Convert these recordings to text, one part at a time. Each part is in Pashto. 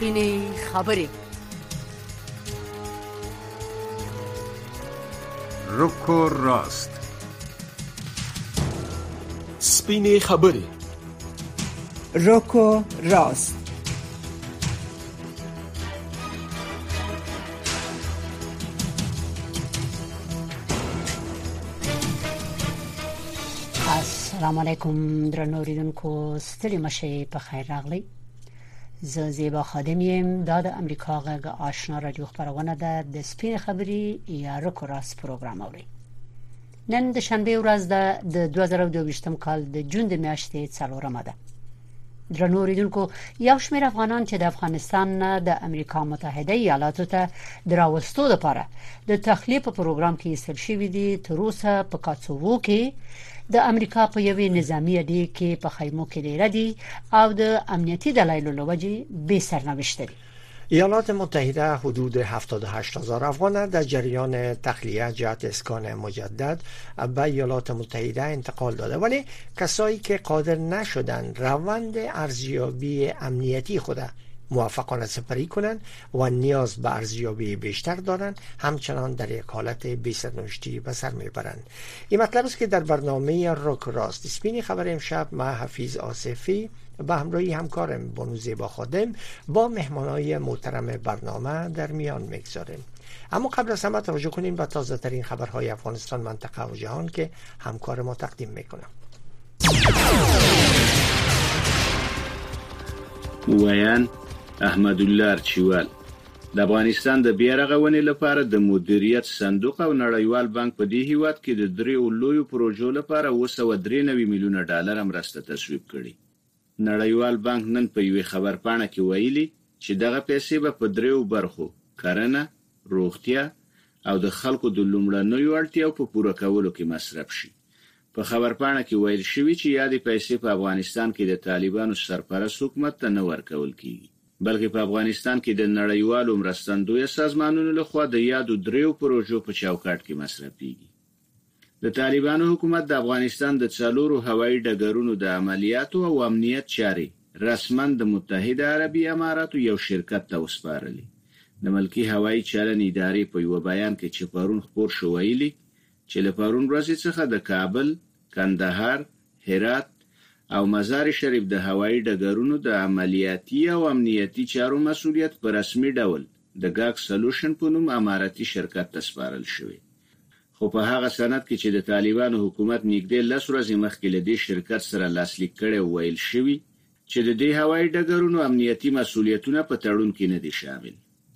سپینې خبرې. رک و راست. سپینې خبرې. رک و راست. السلام علیکم درنو اوریدونکو، ستړي مشه په خیر راغلی. زه زیبا خادم یم. دا د امریکا غږ آشنا رادیو خبرونه ده. د سپین خبري یا رک و راست پروګرام اوري. نن د شنبه ورځ ده د 2022 کال د جون د میاشتې 4مه ده. درنو اوریدونکو، یو شمېر افغانان چې د افغانستان نه د امریکا متحده ایالاتو ته دراوستو لپاره د تخلیه په پروګرام کې ایستل شوي دي، تر اوسه په کاتسوو کې د امریکا په یوې نظامی اډې کې په خیمو کې ډیر دي او د امنیتي دلایلو لوجې به سرنوشت دي. ایالات متحده حدود 78,000 افغان در جریان تخلیه جهت اسکان مجدد به ایالات متحده انتقال داده، ولی کسایی که قادر نشدن روند ارزیابی امنیتی خود موفقانه سپری کنند و نیاز به ارزیابی بیشتر دارند، همچنان در یک حالت بی‌سرنوشتی به سر میبرند. این مطلب است که در برنامه رک راست سپین خبر امشب ما حفیظ آصفی به همراهی همکارم بانو زیبا خادم با مهمانای محترم برنامه در میان میگذاریم. اما قبل از همه توجه کنیم به تازه ترین خبرهای افغانستان، منطقه و جهان که همکار ما تقدیم میکنم. ویان احمد الله ارچیوال د افغانستان د بیارغونې لپاره د مدیریت صندوق او نړیوال بانک په دې هیواد کې د دریو لویو پروژو لپاره 293 میلیونه ډالر مرسته تصویب کړي. نړیوال بانک نن په یوې خبرپاڼه کې ویلي چې دغه پیسې به په دریو برخو، کرنه، روغتیا او د خلکو د لومړنیو اړتیاو په پوره کولو کې مصرف شي. په خبرپاڼه کې ویل شوی چې یادې پیسې په افغانستان کې د طالبانو سرپرست حکومت ته نه ورکول کیږي، بلکې په افغانستان کې د نړیوالو مرستندوی سازمانونو لخوا د یادو دریو پروژو په چوکاټ کې مصرفيږي. د طالبانو حکومت د افغانستان د څلورو هوایي ډګرونو د عملیاتو او امنیت چاري رسماً د متحده عربي اماراتو یو شرکت ته وسپارلې. د ملکی هوایي چلن ادارې په یو بیان کې چې پرون خبر شو ویلي چې له پرون ورځې څخه د کابل، کندهار، هرات او مزار شریف د هوایي ډګرونو د عملیاتي او امنیتي چارو مسؤلیت په رسمي ډول د ګاک سولوشن په نوم اماراتي شرکت ته سپارل شوی. خو په هغه سند کې چې د طالبانو حکومت نږدې 10 ورځې مخکې له دې شرکت سره لاسلیک کړي ویل شوی چې د دې هوایي ډګرونو امنیتي مسؤلیتونه په تړون کې نه دي شامل.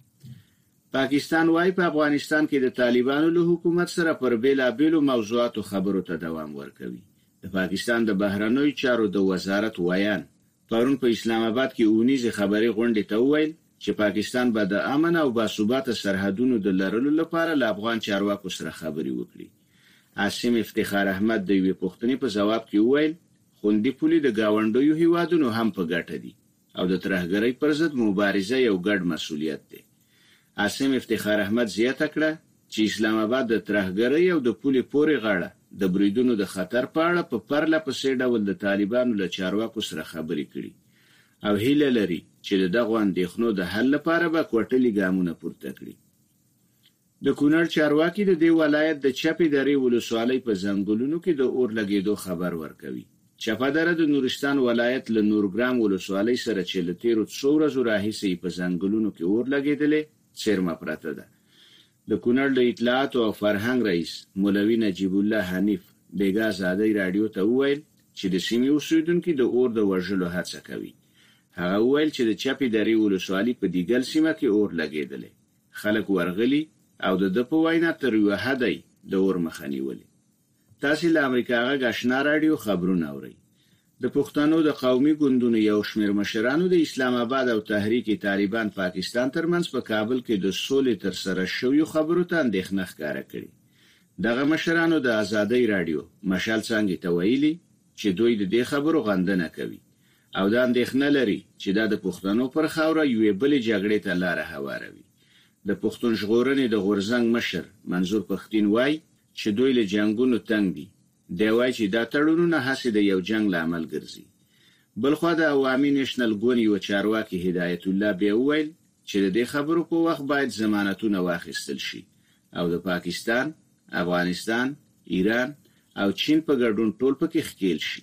پاکستان وايي په افغانستان کې د طالبانو له حکومت سره پر بیلابیلو موضوعاتو خبرو ته دوام ورکوي. د پاکستان د بهرنیو چارو د وزارت ویان پرون په اسلام آباد کې اونیزه خبري غونډه ته ویل چې پاکستان به د امن او باثباته سرحدونو د لرلو لپاره له افغان چارواکو سره خبري وکړي. عاصم افتخار احمد د یوې پوښتنې په ځواب کې ویل خوندي پولي د گاونډیو هیوادونو هم په ګټه دي او د ترهګرۍ پر ضد مبارزه یو ګډ مسؤلیت دی. عاصم افتخار احمد زیاته کړه چې اسلام آباد د ترهګرۍ او د پولي پورې غاړه د بریدونو د خطر په اړه په پرله پسې ډول د طالبانو له چارواکو سره خبرې کړي او هیله لري چې دغه اندېښنو د حل لپاره به کوټلي ګامونه پورته کړي. د کونړ چارواکي د دې ولایت د چپې درې ولسوالۍ په ځنګلونو کې د اور لګیدو خبر ورکوي. چپه دره د نورستان ولایت له نورګرام ولسوالۍ سره چې له تیرو څو ورځو راهیسې په ځنګلونو کې اور لګیدلې څرمه پراته ده. د کونړ د اطلاعات او فرهنګ رئیس مولوي نجیب الله حنیف بیګا زادی رادیو ته وویل چې د سیمې اوسیدونکو د اور د وژلو هڅه کوي. هغه وویل چې د چپې درې ولسوالۍ په دیګل سیمه کې اور لګیدلې، خلک ورغلي او د په وینا تر یو حدی د اور مخه نیولې. تاسو له امریکا غږ آشنا رادیو خبرونه اورئ. د پښتنو د قومي ګوندونو یو شمېر مشرانو د اسلام آباد او تحریک طالبان پاکستان ترمنځ په کابل کې د سولې تر سره شویو خبرو ته اندېښنه ښکاره کړې. دغه مشرانو د ازادۍ رادیو مشال څنګه ته ویلي چې دوی د دې خبرو غندنه کوي او دا اندېښنه لري چې دا د پښتنو پر خاوره یوې بلې جګړې ته لار هواروي. د پښتون ژغورنې د غورزنګ مشر منظور پښتين وایي چې دوی له جنگونو تنګ دي. دی وایي چې دا تړونونه هڅه د یو جنگ لامل ګرځي. بلخو د عوامي نېشنل ګوند یو چارواکي هدایت الله بیا ویل چې د خبرو په وخت باید ضمانتونه واخیستل شي او د پاکستان، افغانستان، ایران او چین په ګډون ټول پکې ښکېل شي.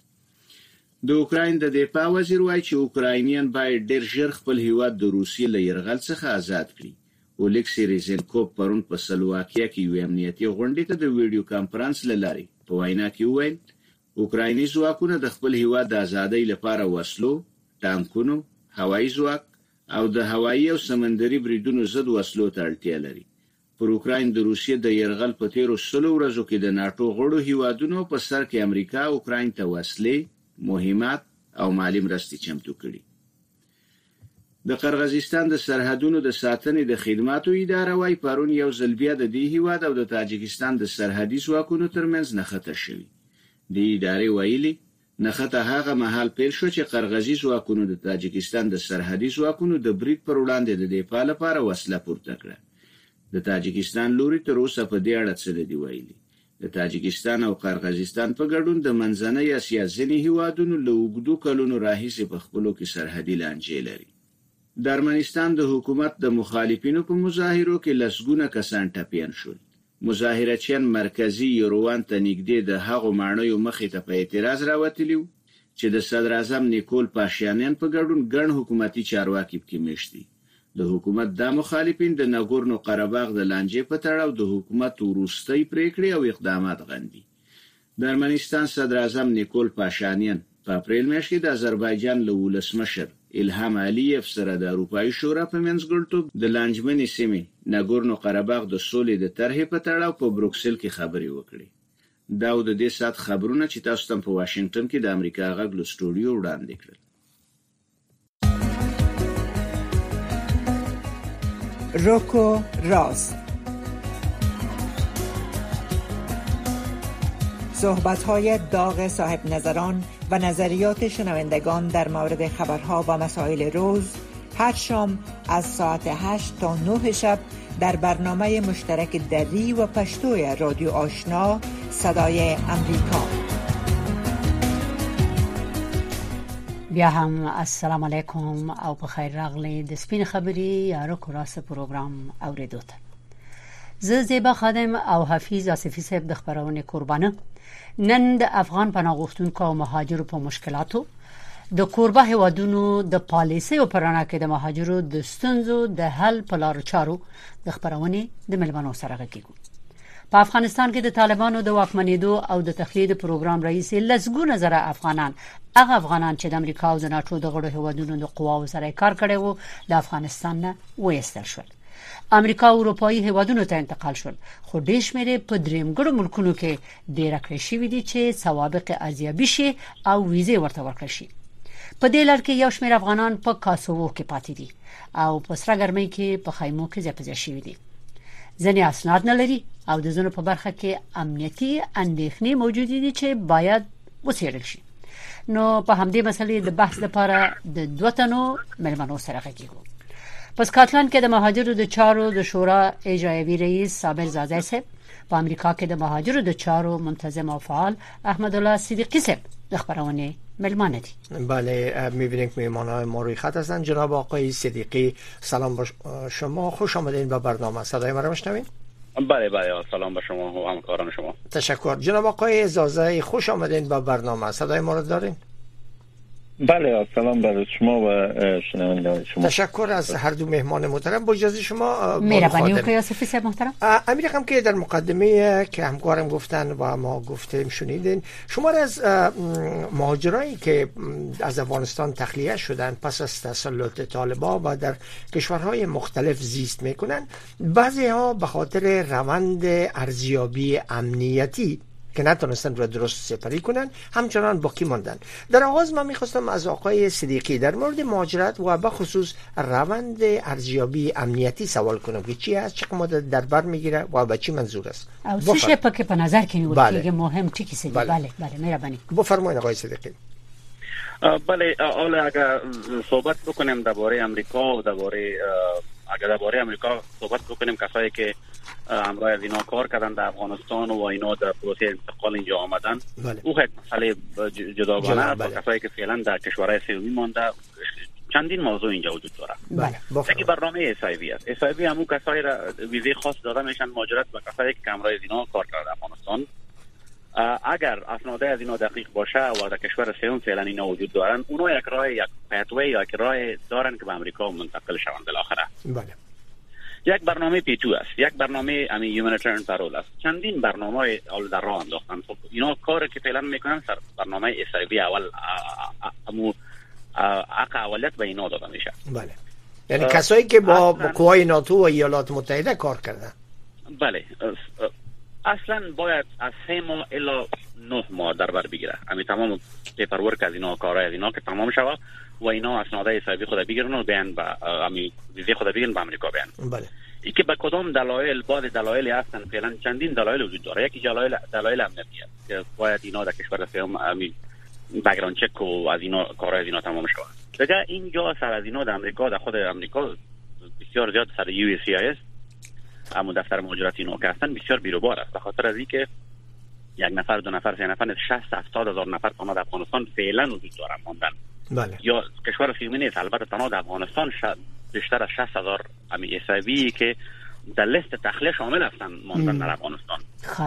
د اوکراین د دفاع وزیر وایي چې اوکراینیان باید ډېر ژر خپل هیواد د روسیې له یرغل څخه آزاد کړي. اولیکسی ریزنکوف پرون په سلواکیا کې یو امنیتي غونډې ته د ویډیو کانفرنس له لارې په وینا کې وویل اوکرایني ځواکونه د خپل هیواد د ازادۍ لپاره وسلو، ټانکونو، هوایي ځواک او د هوایي او سمندري بریدونو ضد وسلو ته اړتیا لري. پر اوکراین د روسیې د یرغل په تیرو 100 ورځو کې د ناتو غړو هیوادونو په سر کې امریکا اوکراین ته وسلې، مهمات او مالی مرستې چمتو کړي. د قرغیزستان د سرحدونو د ساتنې د خدماتو اداره وايي پرون یو ځل بیا د دې هیواد او د تاجکستان د سرحدي ځواکونو ترمنځ نښته شوې. د ادارې ویلي نښته هغه مهال پیل شو چې قرغیزي ځواکونو د تاجکستان د سرحدي ځواکونو د برید پر وړاندې د دفاع لپاره وسله پورته کړه. د تاجکستان لوري تر اوسه په دې اړه څه دی ویلي. د تاجکستان او قرغیزستان په ګډون د منځنۍ اسیا ځینې هیوادونو له اوږدو کلونو راهیسې په خپلو کې سرحدي لانجې لري. د ارمنستان د حکومت د مخالفینو په مظاهرو کې لسګونه کسان ټپیان شول. مظاهرچیان مرکزی یروان ته نږدې د هغو ماڼیو مخې ته په اعتراض راوتلي وو چې د صدر اعظم نیکول پاشینیان په ګډون ګڼ حکومتي چارواکي پکې مېشت دي. د حکومت د مخالفین د ناګورنو قرهباغ د لانجې په تړاو د حکومت وروستۍ پریکړې او اقدامات غندي. د ارمنستان صدر اعظم نیکول پاشینیان په اپریل میاشت کې د آذربایجان له ولسمشر الهام علیف سره د اروپایي شورا په منځګړیتوب د لانجمنې سیمې ناګورنو قرهباغ د سولې د طرحې په تړاو په بروکسل کې خبرې وکړې. دا د دې سات خبرونه چې تاسو ته په واشنگټن کې د امریکا غږ له سټوډیو وړاندې کړل. روکو راست، صحبت‌های داغ صاحب نظران و نظریات شنوندگان در مورد خبرها و مسائل روز هر شام از ساعت 8 تا 9 شب در برنامه مشترک دری و پشتوی رادیو آشنا صدای امریکا. بیا هم السلام علیکم او په خیر راغلی د سپین خبري یا روکو راست پروګرام اوریدو ته. زه زیبا خادم او حفیظ آصفی صاحب د خبرونه قربانه نن د افغان پناهغوښتونکو او مهاجرو په مشکلاتو د کوربه هیوادونو د پالیسي او پرانا کې د مهاجرو د ستونزو د حل په لارو چارو د خبرونه د ملمنو سره غږیږو. په افغانستان کې د طالبانو د واکمنېدو او د تخلید پروګرام رئیس لسګونه زره افغانان هغه افغانان چې د امریکا او د ناتو د غړو هیوادونو د قواو سره کار کړي وو د افغانستان نه وایستل شول. امریکا او اروپאי هیوادونو ته انتقال شول، خو ډېر شمېر په درېمګړو ملکونو کې ډېر کړی شوی دي چې سوابق ارزیابي شي او ویزه ورته ورکړي شي. په دې لړ کې یو شمېر افغانان په کاسوو کې پاتې دي او په سره ګرمۍ کې په خیمو کې ځای شوي دي. ځینې اسناد نه لري او د ځینو په برخه کې امنیتي اندېښنې موجود دي چې باید وڅېړل شي. نو په همدې مسلې د بحث لپاره د دوه تنو ملمنو سره غږیږو. په سکاټلند کې د مهاجرو د چارو د شورا اجرایوي رئیس صابر زاده صاحب، په امریکا کې د مهاجرو د چارو منتظم او فعال احمد الله صدیقی صاحب د خبرونه ملمانه دي. بله، می‌بینیم که مهمان‌های ما روی خط هستند. جناب آقای صدیقی سلام با شما، خوش آمدید به برنامه. صدای ما را می‌شنوید؟ بله سلام به شما و همکاران شما. تشکر. جناب آقای زازای خوش آمدید به برنامه. صدای ما را دارین؟ بله، سلام برای شما و شنوندگان شما. تشکر از هر دو مهمان محترم. با اجازه شما مهربانی آقای آصفی صاحب محترم. امیر هم که در مقدمه که همکارم گفتن و ما گفتیم شنیدین، شما از مهاجرایی که از افغانستان تخلیه شدن پس از تسلط طالبان و در کشورهای مختلف زیست میکنن، بعضی ها به خاطر روند ارزیابی امنیتی که نتونستن رو درست سپری کنن همچنان باقی ماندن. در آغاز من میخواستم از آقای صدیقی در مورد مهاجرت و به خصوص روند ارزیابی امنیتی سوال کنم که چی است، چقدر مدت در بر میگیره و به چی منظور است. او څه شی پکې په نظر کې نیول کېږي مهم ټکی څه دی؟ بله مهرباني. بفرمایید آقای صدیقی. بله، اول اگر صحبت بکنیم درباره امریکا و درباره اگر درباره امریکا صحبت بکنیم، کسایی که همراه از اینا کار کردن در افغانستان و اینا در پروسه انتقال اینجا آمدن، او یک مسئله جداگانه است. کسایی که فعلا در کشورهای سومی مانده، چندین موضوع اینجا وجود داره. یکی برنامه SIV است. SIV همون کسایی را ویزه خاص داده میشن مهاجرت و کسایی که همراه از اینا کار کردن در افغانستان. اگر اسناد از اینا دقیق باشه و در کشور سوم فعلا اینا وجود دارن، اونا یک راه، یک پاتوی یا یک راه دارن که به امریکا منتقل شوند بالاخره. بله. یک برنامه P2 است، یک برنامه هیومانیتریان پارول است. چندین برنامه اول در راه انداختن. خب اینا کاری که فعلا میکنن سر برنامه SIV اول اولیت به اینا داده میشه. بله. یعنی کسایی که با قوای ناتو و ایالات متحده کار کردن. بله. اصلا باید از 3 ماه الی 9 ماه در بر بگیره. همین تمام پیپر ورک از اینا، کارهای از اینا که تمام شوه و اینا اسناد SIV خود بگیرن و بیان به همین ویزه خود بگیرن به امریکا بیان. بله. اینکه به کدام دلایل، بعض دلایلی هستن، فعلا چندین دلایل وجود داره. یکی دلایل امنیتی است که باید اینا در کشور سوم همین بک‌گراند چک و از اینا کارهای از اینا تمام شوه. دیگه اینجا سر از اینا در امریکا، در خود امریکا بسیار زیاد سر USCIS همون دفتر مهاجرت اینا که هستن بسیار بیروبار است، به خاطر از اینکه یک نفر، 2 نفر، 3 نفر، 60-70 هزار نفر تنها در افغانستان فعلا وجود داره ماندن. بله. یا کشور سومی نیست، البته تنها در افغانستان بیشتر از 60,000 امی SIV که در لیست تخلیه شامل هستن ماندن در افغانستان.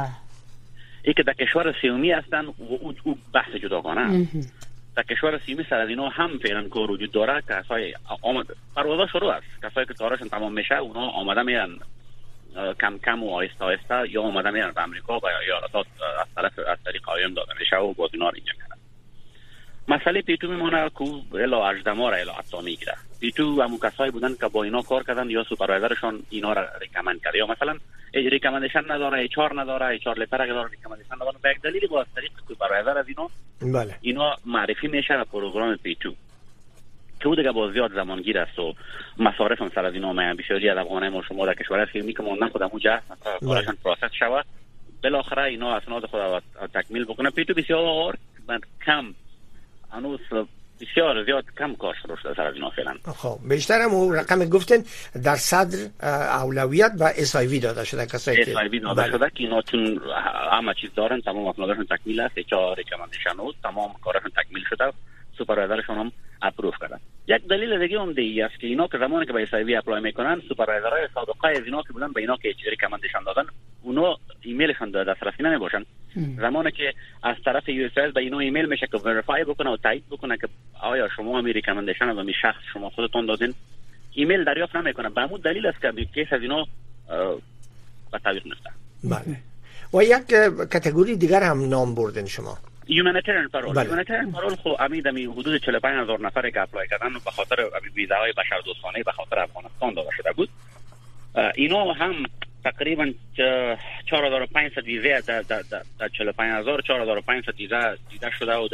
ای که در کشور سومی هستن و او بحث جداگانه است. در کشور سومی سر از اینا هم فعلا کار وجود داره. کسای پروازها شروع است، کسایی که کارشون تمام میشه اونا آماده میرن کم کم و آهسته آهسته یا آماده میرن به امریکا و ایالات از طریق قایم داده میشه و باز اینا رو اینجا میرن. مسئله P2 میمونه که الا 18 ماه را الا حتی میگیره. P2 همون کسایی بودن که با اینا کار کردن یا سوپروایزرشان اینا را ریکامند کرده، یا مثلا ریکامندیشن نداره، HR نداره، HR لتر اگر ریکامندیشن نداره، به یک دلیلی با از طریق سوپروایزر از اینا بله اینا معرفی میشه به پروگرام P2 که او دیگه با زیاد زمانگیر است و مصارف هم سر از اینا میان. بسیاری از افغانای ما شما در کشور سومی که موندن خودمون جهت کارشان پروسس شوه، بالاخره اینا اسناد خود تکمیل بکنه. P2 بسیار کم هنوز بسیار زیاد کم کار شروع شده سر از اینا فعلا. خب بیشتر هم اون رقم گفتن در صدر اولویت و SIV داده شده، کسایی که SIV داده شده که اینا چون همه چیز دارن، تمام اسنادشون تکمیل است، HR ریکامندیشن و تمام کارشون تکمیل شده، سوپروایزرشون هم اپروف کردن. یک دلیل دیگه هم دیگه است که اینا که زمانی که به SIV اپلای میکنن، سوپروایزرهای سابقه از اینا که بودن به اینا که ریکامندیشن دادن، اونا ایمیلشون دسترسی نمیباشن. زمانی که از طرف USCIS به اینا ایمیل میشه که وریفای بکنه و تایید بکنه که آیا شما هم ریکامندیشن و می شخص شما خودتون دادین، ایمیل دریافت نمیکنه. به همون دلیل است که کیس از اینا به تعویق میفته. بله. و یک کاتگوری دیگر هم نام بردین شما، هیومانیتریان پارول. هیومانیتریان پارول خو امی حدود 45,000 نفر که اپلای کردن به خاطر ویزاهای بشردوستانه به خاطر افغانستان داده شده بود. اینا هم تقریبا 4500 ویزه در 45,000 4500 ویزه دیده شده و در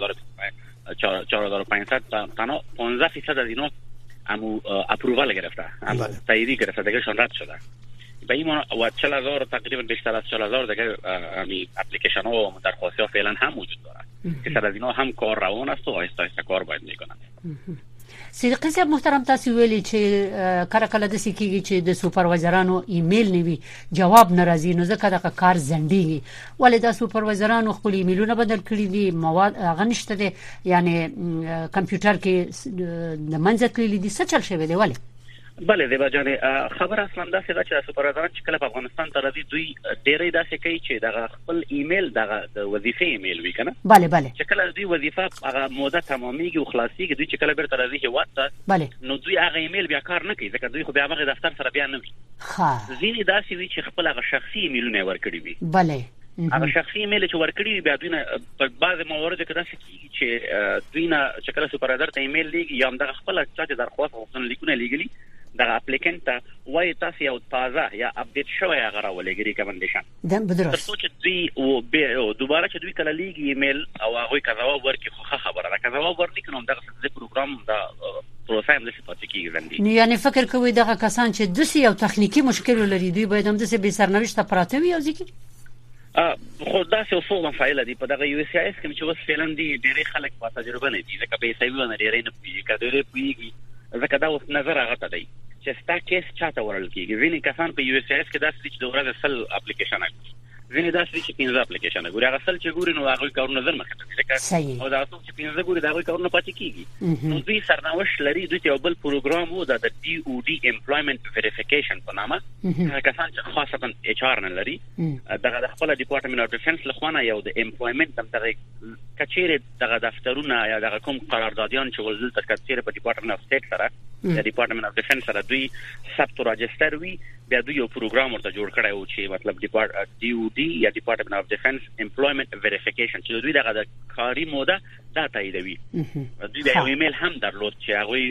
4500 تنها 15% از اینا اپرووال گرفته، تاییدی گرفته، دیگهشون رد شده. به این و 40,000 تقریبا بیشتر از 40,000 دیگه امی اپلیکیشن ها و درخواست ها فعلا هم وجود داره که سر از اینا هم کار روان است و آهسته آهسته کار باید میکنن. صدیقی صاحب محترم، تاسو ویلي چې کله کله د سکیږي چې د سوپروایزرانو ایمیل نیوي جواب ناراضي، نو ځکه د کار زندګي ولې د سوپروایزرانو خپل ایمیلونه بدل کړی دي، مواد غنښت دي، یعنی کمپیوټر کې د منځ کړی دي، څه چل شوی دی ولې؟ بله دیبا جان، خبر اصلا داسې ده چې سوپروایزران چې کله په افغانستان ته راځي دوی ډېرې داسې کوي چې دغه خپل ایمیل دغه د وظیفې ایمیل وي کنه. بله بله. چې کله دوی وظیفه هغه موده تمامېږي او خلاصېږي، دوی چې کله بیرته راځي هیواد ته، بله، نو دوی هغه ایمیل بیا کار نه کوي ځکه دوی خو بیا هغه دفتر سره بیا نه وي. ځینې داسې وي چې خپل هغه شخصي ایمیلونه ورکړي وي. بله. هغه شخصي ایمیل چې ورکړي بیا دوی نه په بعض موارد کې داسې کیږي چې دوی نه چې کله سوپروایزر ته ایمیل لیږي یا هم دغه خپل چې درخواست غوښتنه لیکونه لیږلي دغه اپلیکینټ ته وایي تاسو یو تازه یا اپډیټ شوی هغه راولېږئ ریکمندیشن ترڅو چې دوی او دوباره چې دوی کله لیږي ایمیل او هغوی که ځواب ورکړي خو ښه خبره ده، که ځواب ورنکړي نو همدغسې د پروګرام د پروسه همداسې پاتې کېږي ژوندي. نو یعنې فکر کوئ دغه کسان چې داسې یو تخنیکي مشکل ولري دوی باید همداسې بې سرنوشته پراته وي او ځکه خو داسې اصول مسایل دي په دغه USCIS کې چې اوس فعلا دي ډېری خلک په تجربه نه دي ځکه په SIV باندې ډېری نه پوهېږي، که ډېری پوهېږي ځکه دا اوس نظر هغه ته دی چې ستا کیس چاته ورل کیږي. ویني کسان په یو اس اس کې داسې چې دغه سل اپلیکیشن اګ ویني داسې چې 15 اپلیکیشن ګوري هغه سل چې ګوري نو هغه کارونه زر مخه کوي او دا څو چې 15 ګوري دا هغه کارونه پاتې کیږي. نو دوی سرنوشت لري دوی ته بل پروګرام وو د ډي او ډي امپلویمنت ویریفیکیشن په نامه کسان چې خاصه اچ ار نه لري دغه د خپل ډپارټمنټ اف ډیفنس لخوانه یو د امپلویمنت دغه کچېره دغه دفترونه یا دغه کوم قراردادیان چې ولزل تر کچېره په ډپارټمنټ اف سټیټ سره د ډپارټمنټ اف ډیفنس سره دوی ثبت راجستر وی بیا دوی یو پروګرام ورته جوړ کړی او چې مطلب ډي او ډي یا ډپارټمنټ اف ډیفنس امپلویمنت ویریفیکیشن چې دوی دغه د کاري موده دا تاییدوي. دوی د ایمیل هم درلود چې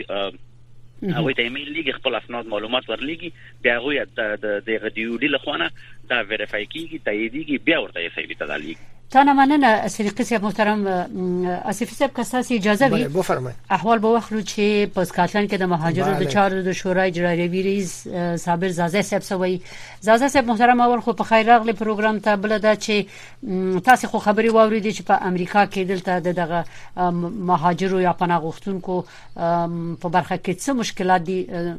هغه ته ایمیل لیږي خپل اسناد معلومات ورلېږي بیا هغه د ډي او ډي لخوانه دا ویریفای کیږي تاییدیږي بیا ورته یې سیوی ته دالي. تانا مننه صدیقی صاحب محترم. اسف صاحب کساسی اجازه وی بفرمایید. احوال به وخت چې په اسکاتلند کې د مهاجرو د چارو د شورای اجرایی رئیس صابر زازه صاحب سوي. زازه صاحب محترم اول خو په خیر راغلی پروګرام ته بل دا چې تاسو خو خبري واوریدي چې په امریکا کې دلته دغه مهاجرو یا پناه غوښتونکو په برخه کې څه مشکلات دي.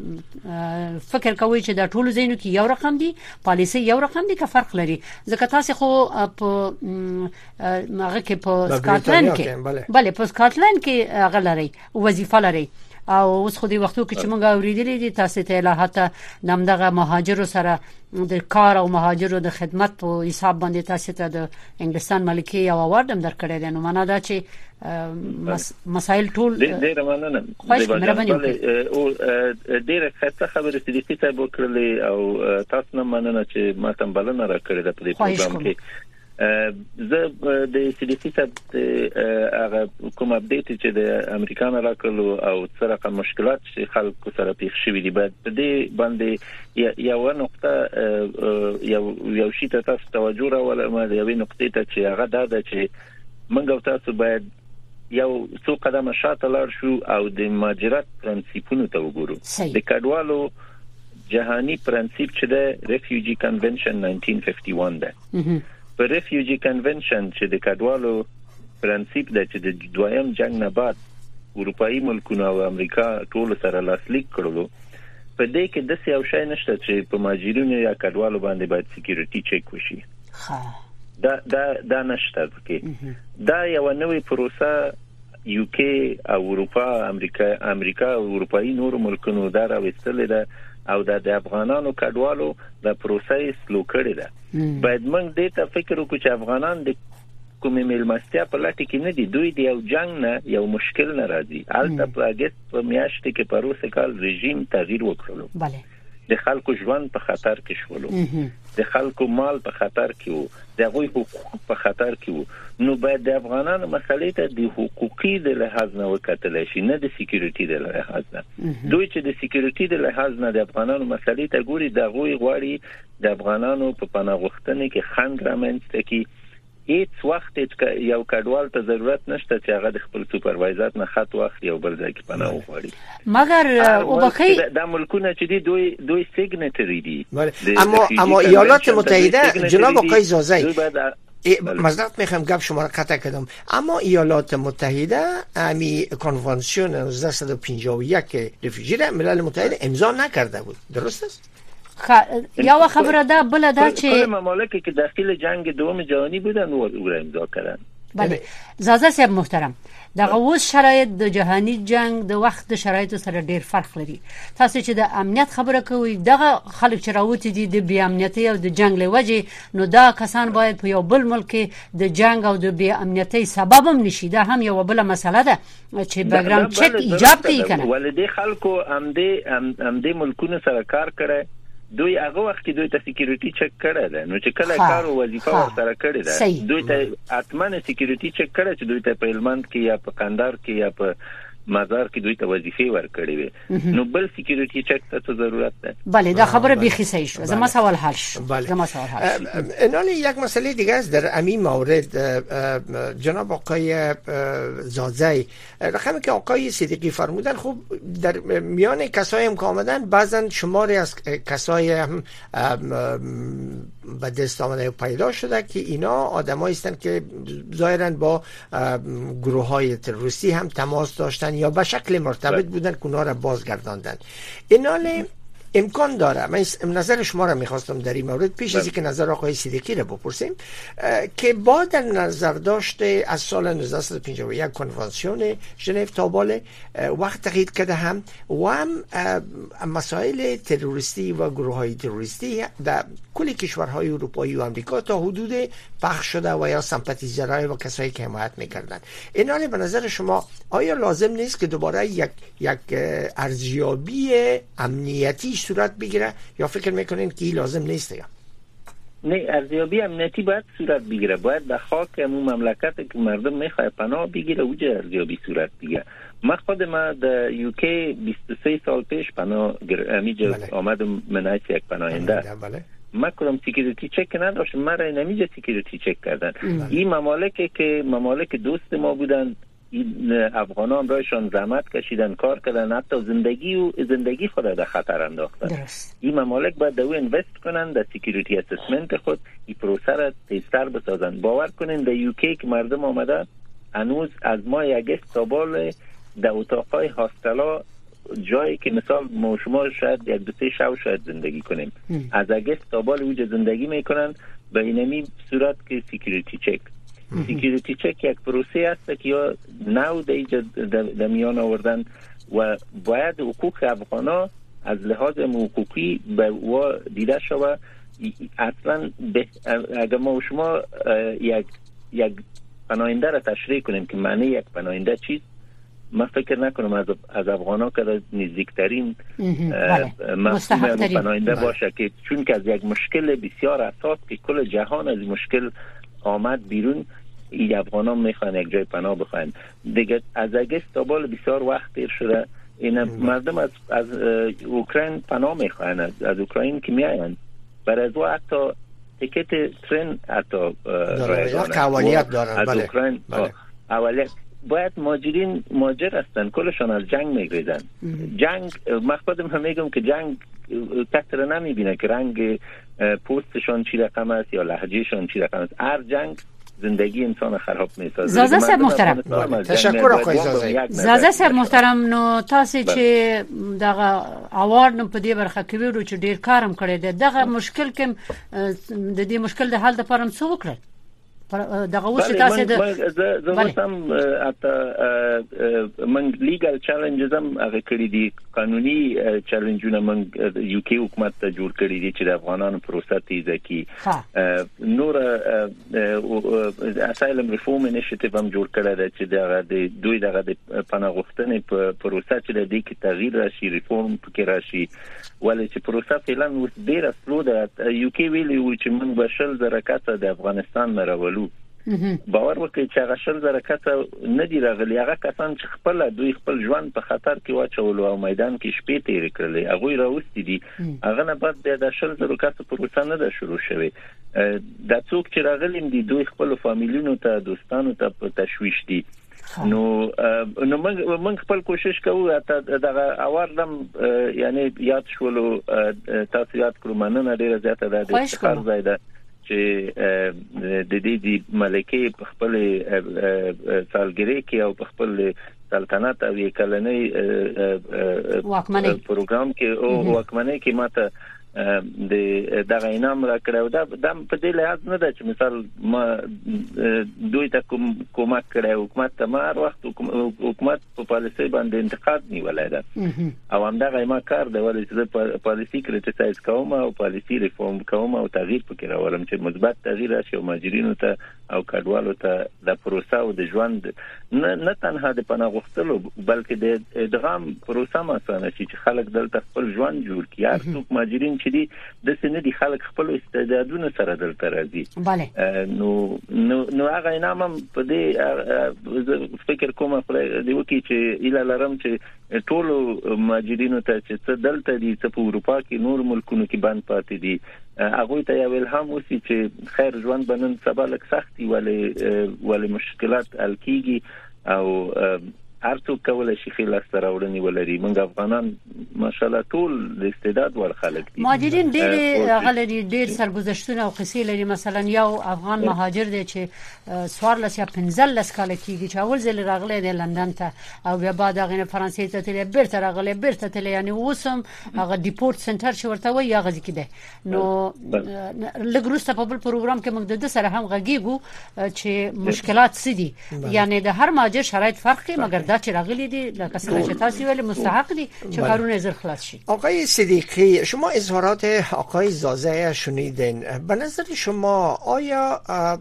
فکر کوي چې د ټولو زینو کې یو رقم دي پالیسي یو رقم دي که فرق لري ځکه تاسو خو په هغه کې په اسکاتلند کې بله په اسکاتلند کې هغه لري وظیفه لري او اوس خو دی وختو کې چې موږ اوریدلې دي تاسو ته الهات نمدغه مهاجرو سره د کار او مهاجرو د خدمت په حساب باندې تاسو ته د انګلستان ملکي او اوارد هم درکړی دی. نو معنا دا چې مسائل ټول ډېر مننه او ډېر ښه خبره چې تاسو وکړلې او تاسو نه مننه چې ما ته بلنه راکړې ده په دې پروګرام کې. زه د سی ډي سی هغه کوم اپډیټ چې د امریکا نه راکړلو او څه رقم مشکلات چې خلکو سره پیښ شوي دي باید په دې باندې یو نقطه یو شی ته تاسو توجه راولم د یوې نقطې ته چې هغه دا چې موږ او تاسو باید یو څو قدمه شاته لاړ شو او د مهاجرت پرنسپونو ته وګورو. د کډوالو جهاني پرنسپ چې د ریفیوجی کنونشن 1951 ده. په ریفیوجی کنونشن چې د کډوالو پرنسپ د چې د دویم جنگ نه بعد اروپאי ملکونه او امریکا ټول سره لاسلیک کړلو په دې کې د یو شی نشته چې په مهاجرینو یا کډوالو باندې باید سکیورټي چک وشي. دا نشته کې دا یو نوې پروسه یو کې او اروپا امریکا او اروپאי نور ملکونو دا راوستل ده او د افغانانو کډوالو د پروسې سلو کړی ده. باید موږ دې ته فکر وکړو چې افغانان د کومې ملمستیا په لټه کې نه دي. دوی د یو جنگ نه یو مشکل نه راځي. البته په اگست په میاشت کې په روسي کال رژیم تغییر وکړلو. بله د خلکو ژوند په خطر کې شولو د خلکو مال په خطر کې وو د غوي حقوق په خطر کې وو. نو باید د افغانانو مسلې ته د حقوقي د لحاظ نه وکتل شي نه د سکیورټي د لحاظ نه. دوی چې د سکیورټي د لحاظ نه د افغانانو مسلې ته ګوري د غوي غواړي د افغانانو په پناه غوښتنې کې خنډ رامنځته کړي. هیڅ وخت یو کډوال ته ضرورت نشته چې هغه د خپل سوپروایزر نه خط واخلي او بل ځای کې پناه وغواړي. مګر وبخي د ملکونه چې دوی سیګنټری دي. اما ایالات متحده جناب آقای زازی معذرت میخوام گپ شما را قطع کردم اما ایالات متحده امی کنوانسیون 1951 رفیجی را ملل متحد امضا نکرده بود. درست است؟ یا خبره ده بل ده چې کل ممالکی که داخل جنگ دوم جهانی بودن او امضا کردن. بله زازه صاحب محترم دغه اوس شرایط د جهانی جنگ د وخت د شرایطو سره ډیر فرق لري. تاسو چې د امنیت خبره کوئ دغه خلک چې راوتی دي د بی امنیتي او د جنگ لوجه نو دا کسان باید په یو بل ملک د جنگ او د بی امنیتي سبب هم نشي. دا هم یو بل مسله ده چې بیکګراوند چک ایجاب کوي کنه. ولدي خلکو امدې ملکونو سره کار کوي. دوی هغه وخت کې دوی ته سکیورټي چک کړی ده. نو چې کله کار او وظیفه ورسره کړی ده دوی ته اتمنه سکیورټي چک کړی چې دوی ته په هلمند کې یا په کندهار کې یا په مزار کې دوی ته وظیفې ورکړې وي. نو بل سکیورټي چک ته ضرورت ده. بله دا خبره بیخی صحیح شو. زما سوال حل شد. انال یک مسئله دیگه است در همین مورد جناب آقای زازی رقمی که آقای صدیقی فرمودن خب در میان کسایی هم که آمدن بعضا شماری از کسایی هم به دست آمده پیدا شده که اینا آدمایی هستند که ظاهرا با گروه های تروریستی هم تماس داشتن یا به شکل مرتبط بودن که اونا را بازگرداندن. اینال امکان داره. من نظر شما را میخواستم در این مورد پیش از اینکه نظر آقای صدیقی را بپرسیم که با در نظر داشته از سال 1951 کنوانسیون ژنو تا بالا وقت تغییر کرده هم و هم مسائل تروریستی و گروه های تروریستی در کل کشورهای اروپایی و امریکا تا حدود پخش شده و یا سمپاتیزرهای و کسایی که حمایت میکردن. ایناله به نظر شما آیا لازم نیست که دوباره یک ارزیابی امنیتی صورت بگیره یا فکر میکنین که لازم نیست؟ یا نه، ارزیابی امنیتی باید صورت بگیره، باید در خاک همون مملکت که مردم میخواه پناه بگیره اوجه ارزیابی صورت بگیره. من خودم در یوکی 23 سال پیش پناه امیجا آمدم من یک پناهنده. من کدام سیکیوریتی چک نداشتم، من را نمیجا سیکیوریتی چک کردن. این ممالکی که ممالک دوست ما بودن، این افغانان رایشان زحمت کشیدن، کار کردن، حتی زندگی خود در خطر انداختن. این ممالک باید دو اینوست کنن در سیکیوریتی اسسمنت خود، این پروسه را تیزتر بسازن. باور کنین در یوکی که مردم آمده هنوز از ماه اگست تا بال در اتاقهای هاستلا، جایی که مثال ما شما شاید یک دو سه شب شاید زندگی کنیم، از اگست تا بال اوج زندگی میکنن به اینمی صورت که سیکیوریتی چک. سیکیوریتی چک یک پروسه است که یا نو در میان آوردن و باید حقوق افغانا از لحاظ حقوقی به و دیده شود. اصلا اگر ما شما یک پناهنده را تشریح کنیم که معنی یک پناهنده چیست، من فکر نکنم از افغانا که نزدیکترین مفهوم پناهنده باشه، که چون که از یک مشکل بسیار اساس که کل جهان از مشکل آمد بیرون، این افغانان میخوان یک جای پناه بخواین. دیگه از اگست تا بال بسیار وقت دیر شده، این مردم از اوکراین پناه میخوان، از اوکراین که میاین برای از حتی تیکت ترین حتی اولیت دارن از اوکراین. اولیت باید ماجر هستن، کلشان از جنگ میگریزن. جنگ من خودم هم میگم که جنگ کسی را نمیبینه که رنگ پوستشان چی رقم است یا لهجهشان چی رقم است. هر جنگ زندگی انسان خراب میسازه. زازه صاحب محترم، تشکر آقای زازه صاحب محترم. نو تاسو چې دغه اوارد نو په دې برخه کې ویرو چې ډیر کارم کړی دی، دغه مشکل کې د دې مشکل د حل لپاره څه وکړل؟ دغه وڅ تاسو زه وسم اته من لیګل چیلنجز هم هغه کړی دي، قانوني چیلنجونه من یوکی حکومت ته جوړ کړی دي چې د افغانانو پروسه تیزه کی. نور اسایلم ریفورم انیشیټیو هم جوړ کړی دی چې دغه د پناه غوښتنې په پروسه چې د دې کې تغییر راشي، ریفورم پکې راشي، ولې چې پروسه فعلا اوس ډیره سلو ده. یوکی ویلی و چې موږ به 10,000 کسه د افغانستان نه راولو. باور وکړئ چې هغه 10,000 کسه نه دی راغلي، هغه کسان چې دوی خپل ژوند په خطر کې واچول او میدان کې شپې تیرې کړلې، هغه راوستي دي. هغه نه بعد د 10,000 کسه پروسه نه ده شروع شوه. د څوک چې راغلي دي دوی خپل فامیلونو ته، دوستانو ته په تشویش دي. نو موږ خپل کوشش کوو. دغه اواردم یعنی یاد شولو، تاسو یاد کړو، مننه ډیره زیاته ده د ښکار ځای ده چې د دې ملکه په خپل سالګری کې او په خپل سلطنت او کلنۍ پروګرام کې او واکمنۍ کې ماته دغه انعام را کړو. دا په دې لحاظ نه ده چې مثال ما دوی ته کومک کړی، حکومت ته ما هر وخت حکومت په پالیسي باندې انتقاد نیولای ده او همدغه ما کار دی، ولې چې پالیسي کریټیسایز کوم او پالیسي ریفورم کوم او تغییر پکې راولم چې مثبت تغییر راشي او ماجرینو ته او کډوالو ته د پروسه او د ژوند نه تنها د پناه غوښتلو بلکې د ادغام پروسه مسانه شي چې خلک دلته خپل ژوند جوړ کړي. هر څوک ماجرین چې دي د سینې دي خلک خپل استعدادونه سره دلته راځي. نو هغه انعام په دې فکر کوم په دې وکی چې اله لرم چې ټول ماجرینو ته چې دلته دي څه په اروپا کې نور ملکونو کې باندې پاتې دي، هغه ته یو الهام وسی چې خیر ژوند بنن سبا لک سختي ولې مشکلات حل کیږي او هر څوک کولای شي خپل ستراوړنی ولري. موږ افغانان ماشاءالله ټول د استعداد ور خلک دي. مهاجرین ډېر غلري ډېر سرګذشتونه او قصې لري. مثلا یو افغان مهاجر دی چې 14 یا 15 کال کېږي چې اول ځل راغلی دی لندن ته او بیا بعد هغه فرانسې ته تللی بیرته راغلی بیرته تللی، یعنی اوسم هغه ډیپورت سنټر چې ورته وایي هغه ځکه دی. نو لګروسته په بل پروګرام کې موږ د سره هم غږیږو چې مشکلات څه دي. یعنی د هر مهاجر شرایط فرق کوي، مگر دا چې راغلي دي لکه څنګه چې تاسو ویل مستحق دي چې کارونه زر خلاص شي. آقای صدیقی، شما اظهارات آقای زازه شنیدین. به نظر شما آیا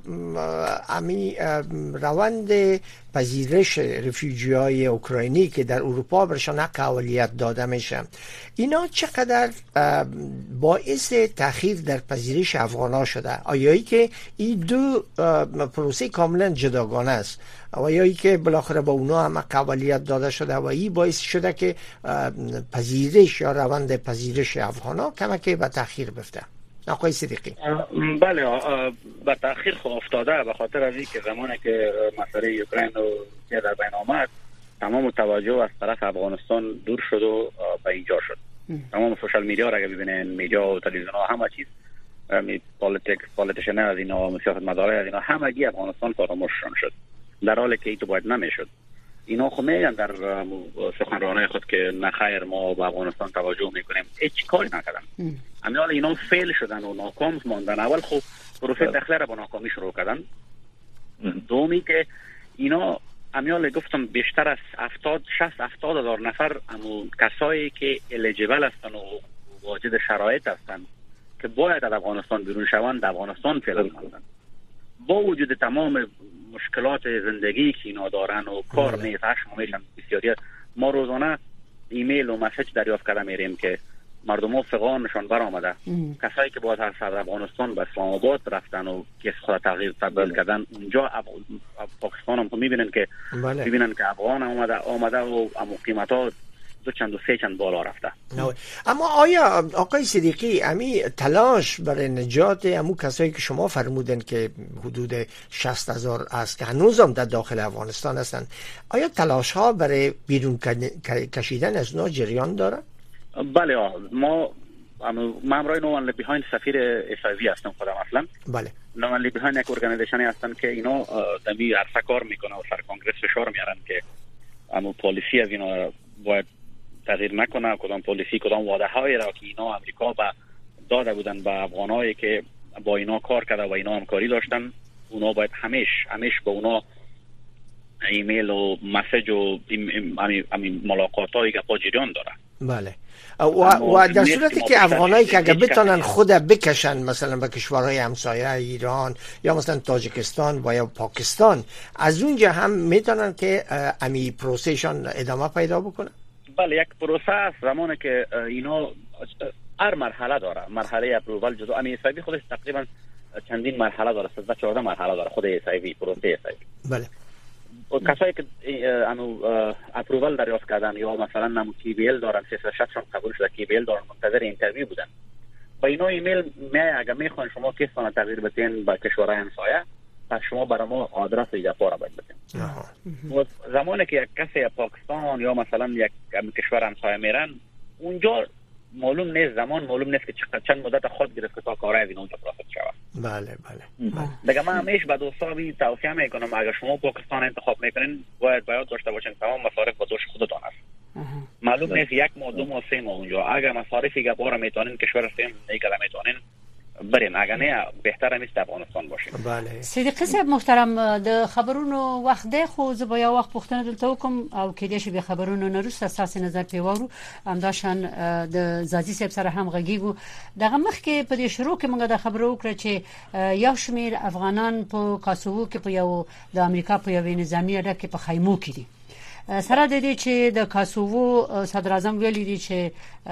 امی روند پذیرش رفیوجی‌های اوکراینی که در اروپا برشان حق اولویت داده میشه اینا چقدر باعث تأخیر در پذیرش افغان‌ها شده؟ آیایی که این دو پروسه کاملا جداگانه است و آیایی که بالاخره با اونا هم حق اولویت داده شده و این باعث شده که پذیرش یا روند پذیرش افغان‌ها کمکی به تأخیر بفته؟ آقای صدیقی. بله، به تأخیر افتاده به خاطر از اینکه زمانی که مسئله اوکراین رو در بین آمد تمام توجه از طرف افغانستان دور شد و به اینجا شد. تمام سوشال میدیا را اگه ببینین، میدیا و تلویزیون ها همه چیز پالیتیشن از اینا، سیاست مدارای از اینا همگی افغانستان فراموششون شد، در حالی که اینطور باید نمیشد. اینا خب میگن در سخنرانای خود که نخیر ما به افغانستان توجه میکنیم، هیچ کاری نکردن. امیال اینا فیل شدن و ناکام ماندن. اول خب پروسه داخله را با ناکامی شروع کردن. دومی که اینا امیال گفتم بیشتر از 70 هزار نفر کسایی که الیجیبل هستن و واجد شرایط هستن که باید از افغانستان بیرون شوند در افغانستان فعلا ماندن. با وجود تمام مشکلات زندگی که اینا دارن و کار نیست، هشت میشن بسیاری. ما روزانه ایمیل و مسیج دریافت کرده میریم که مردم فقانشان برآمده، کسایی که باید از افغانستان به اسلام آباد رفتن و که خود تغییر تبدیل کردن اونجا پاکستان هم میبینن که که افغان آمده و قیمتا دو چند و سه چند بالا رفته. اما آیا آقای صدیقی امی تلاش برای نجات امو کسایی که شما فرمودن که حدود 60,000 است که هنوز هم در داخل افغانستان هستند، آیا تلاش ها برای بیرون کشیدن از اونا جریان داره؟ بله، ما امرای نوان بیهایند سفیر اسرائیلی هستم خودم اصلا. بله. نوان بیهایند یک ارگانیزیشنی هستن که اینا دمی عرصه کار میکنه و سر کنگرس فشار میارن که امو پالیسی از اینا باید تغییر نکنه، کدام پالیسی کدام وعده هایی را که اینا امریکا به داده بودن به افغانایی که با اینا کار کرده و اینا همکاری داشتن، اونا باید همیش به اونا ایمیل و مسیج و ملاقات هایی که با جریان داره. بله. و در صورتی که افغانایی که اگه بتونن خود بکشن مثلا به کشورهای همسایه ایران یا مثلا تاجیکستان و یا پاکستان، از اونجا هم میتونن که امی پروسهشان ادامه پیدا بکنن؟ بله، یک پروسه است. زمانی که اینا هر مرحله داره، مرحله اپرووال جزو امی اسرائیلی خودش تقریبا چندین مرحله داره، 14 مرحله داره خود اسرائیلی، پروسه اسرائیلی. بله. کسایی که اپرووال دریافت کردن یا مثلا نمو کی بی ال دارن، 360 شون قبول شده، کی بی ال دارن، منتظر اینترویو بودن، با اینا ایمیل اگه میخوان شما کیسان تغییر بدین با کشورهای همسایه، پس شما برای ما آدرس ایجاپا را باید بدین. و زمانی که یک کسی پاکستان یا مثلا یک کشور همسایه میرن اونجا معلوم نیست، زمان معلوم نیست که چند مدت خود گرفت که تا کارهای از این اونجا پروسس شود. بله. دیگه من همیشه به دوستان توصیه میکنم اگر شما پاکستان انتخاب میکنین باید داشته باشین تمام مصارف با دوش خودتان است. معلوم نیست 1 ماه 2 ماه 3 ماه اونجا اگر مصارفی که بار میتونین کشور سیم نگلا میتونین برین، اگر نه بهتره نیست افغانستان باشین. بله. صدیقی صاحب محترم، د خبرونو وخت دی خو زه به یو وخت پوښتنه دلته وکم او کې دې شي به خبرونو نه وروسته تاسو نظر پیوارو همداشان د زادي صاحب سره هم غږیږو. دغه مخ کې په دې شروع کې موږ د خبرو وکړه چې یو شمیر افغانان په کاسوو کې په یو د امریکا په یو نظامی اډه کې په خیمو کې دي. سره د دې چې د کاسوو صدر اعظم ویلي دي چې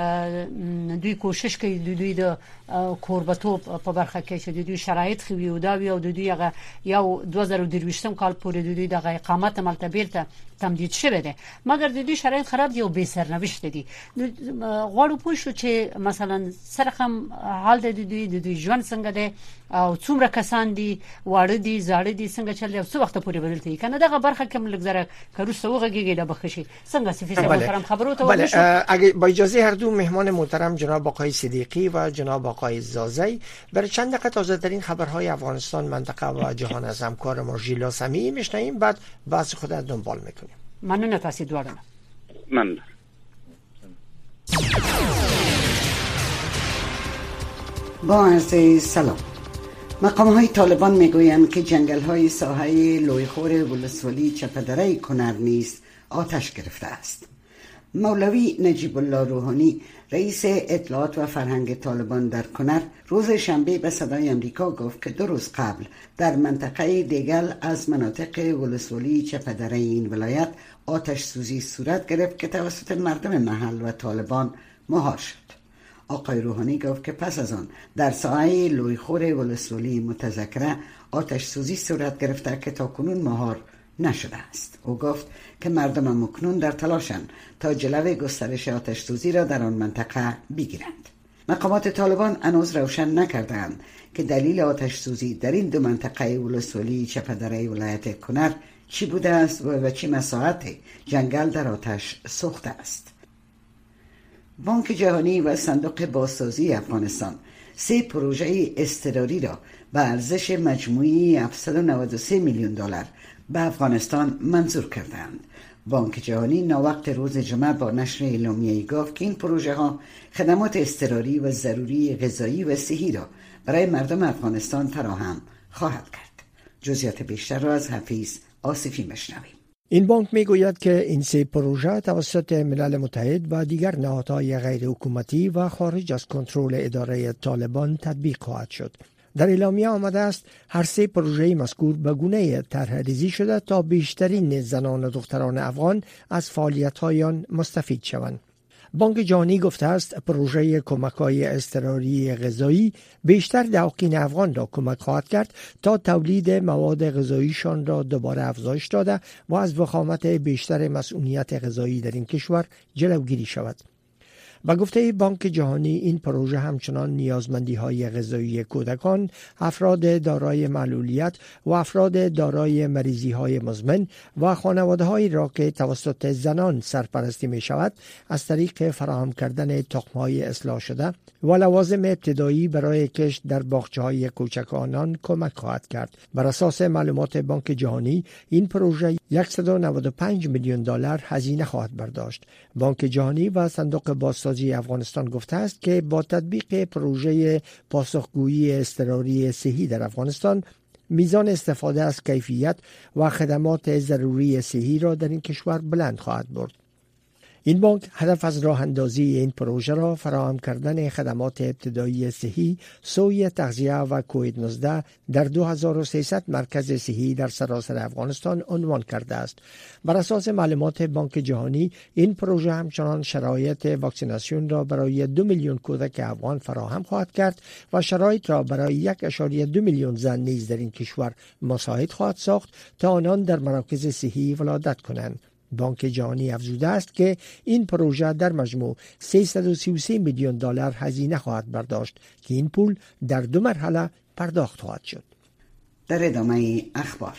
دوی کوشش کوي دوی د کوربتوب په برخه کې چې دوی شرایط خوي او دا وی او دوی هغه یو 2023 کال پورې دوی د اقامت مرتبه ته تمدید شوه ده، مګر د دوی شرایط خراب دي او به سرنوشت دي. غواړو پوه شو چې مثلا سرخم حال د دوی ژوند څنګه ده او څومره کسان دي، واړه دي زاړه دي، څنګه چل او څو وخت پورې بدلته کنه. دغه برخه کې ملک زره کروسه وغږی میگه لا بخشی څنګه سفیر محترم خبرو ته ورشو. اگه با اجازه هر دو مهمان محترم جناب آقای صدیقی و جناب آقای زازی برای چند دقیقه تازه ترین خبرهای افغانستان، منطقه و جهان از همکار ما ژیلا سمیعی میشنویم، بعد بحث خود دنبال میکنیم. ممنون تاسو دوارم. من با عرض سلام. مقام‌های طالبان میگویند که جنگل‌های ساحه لویخور ولسوالی چپدره کنر نیز آتش گرفته است. مولوی نجیب الله روحانی رئیس اطلاعات و فرهنگ طالبان در کنر روز شنبه به صدای امریکا گفت که 2 روز قبل در منطقه دیگل از مناطق ولسوالی چپدره این ولایت آتش سوزی صورت گرفت که توسط مردم محل و طالبان مهار شد. آقای روحانی گفت که پس از آن در ساحه لویخور ولسوالی متذکره آتش سوزی صورت گرفته که تاکنون مهار نشده است. او گفت که مردم مکنون در تلاشند تا جلوی گسترش آتش سوزی را در آن منطقه بگیرند. مقامات طالبان هنوز روشن نکردند که دلیل آتش سوزی در این 2 منطقه ولسوالی چپدره ولایت کنر چی بوده است و چه مساحت جنگل در آتش سوخته است. بانک جهانی و صندوق بازسازی افغانستان 3 پروژه اضطراری را به ارزش مجموعی 793 میلیون دلار به افغانستان منظور کردند. بانک جهانی ناوقت روز جمعه با نشر اعلامیه‌ای گفت که این پروژه ها خدمات اضطراری و ضروری غذایی و صحی را برای مردم افغانستان فراهم خواهد کرد. جزئیات بیشتر را از حفیظ آصفی میشنویم. این بانک میگوید که این 3 پروژه توسط ملل متحد و دیگر نهادهای غیر حکومتی و خارج از کنترل اداره طالبان تطبیق خواهد شد. در اعلامیه آمده است هر 3 پروژه مذکور به گونه طرح‌ریزی شده تا بیشترین زنان و دختران افغان از فعالیت‌های آن مستفید شوند. بانک جهانی گفته است پروژه کمک‌های اضطراری غذایی بیشتر دهقین افغان را کمک خواهد کرد تا تولید مواد غذاییشان را دوباره افزایش داده و از وخامت بیشتر مسئولیت غذایی در این کشور جلوگیری شود. با گفته بانک جهانی این پروژه همچنان نیازمندی‌های غذایی کودکان، افراد دارای معلولیت و افراد دارای مریضی‌های مزمن و خانواده‌هایی را که توسط زنان سرپرستی می‌شود از طریق فراهم کردن تخم‌های اصلاح شده و لوازم ابتدایی برای کشت در باغچه‌های کوچک آنان کمک خواهد کرد. بر اساس معلومات بانک جهانی این پروژه 195 میلیون دلار هزینه خواهد برداشت. بانک جهانی و صندوق بازسازی افغانستان گفته است که با تطبیق پروژه پاسخگویی اضطراری صحی در افغانستان میزان استفاده از کیفیت و خدمات ضروری صحی را در این کشور بلند خواهد برد. این بانک هدف از راه اندازی این پروژه را فراهم کردن خدمات ابتدایی صحی، سوی تغذیه و کووید-19 در 2300 مرکز صحی در سراسر افغانستان عنوان کرده است. بر اساس معلومات بانک جهانی این پروژه همچنان شرایط واکسیناسیون را برای 2 میلیون کودک افغان فراهم خواهد کرد و شرایط را برای 1.2 میلیون زن نیز در این کشور مساعد خواهد ساخت تا آنان در مراکز صحی ولادت کنند. بانک جهانی افزوده است که این پروژه در مجموع 333 میلیون دلار هزینه خواهد برداشت که این پول در 2 مرحله پرداخت خواهد شد. در ادامه اخبار،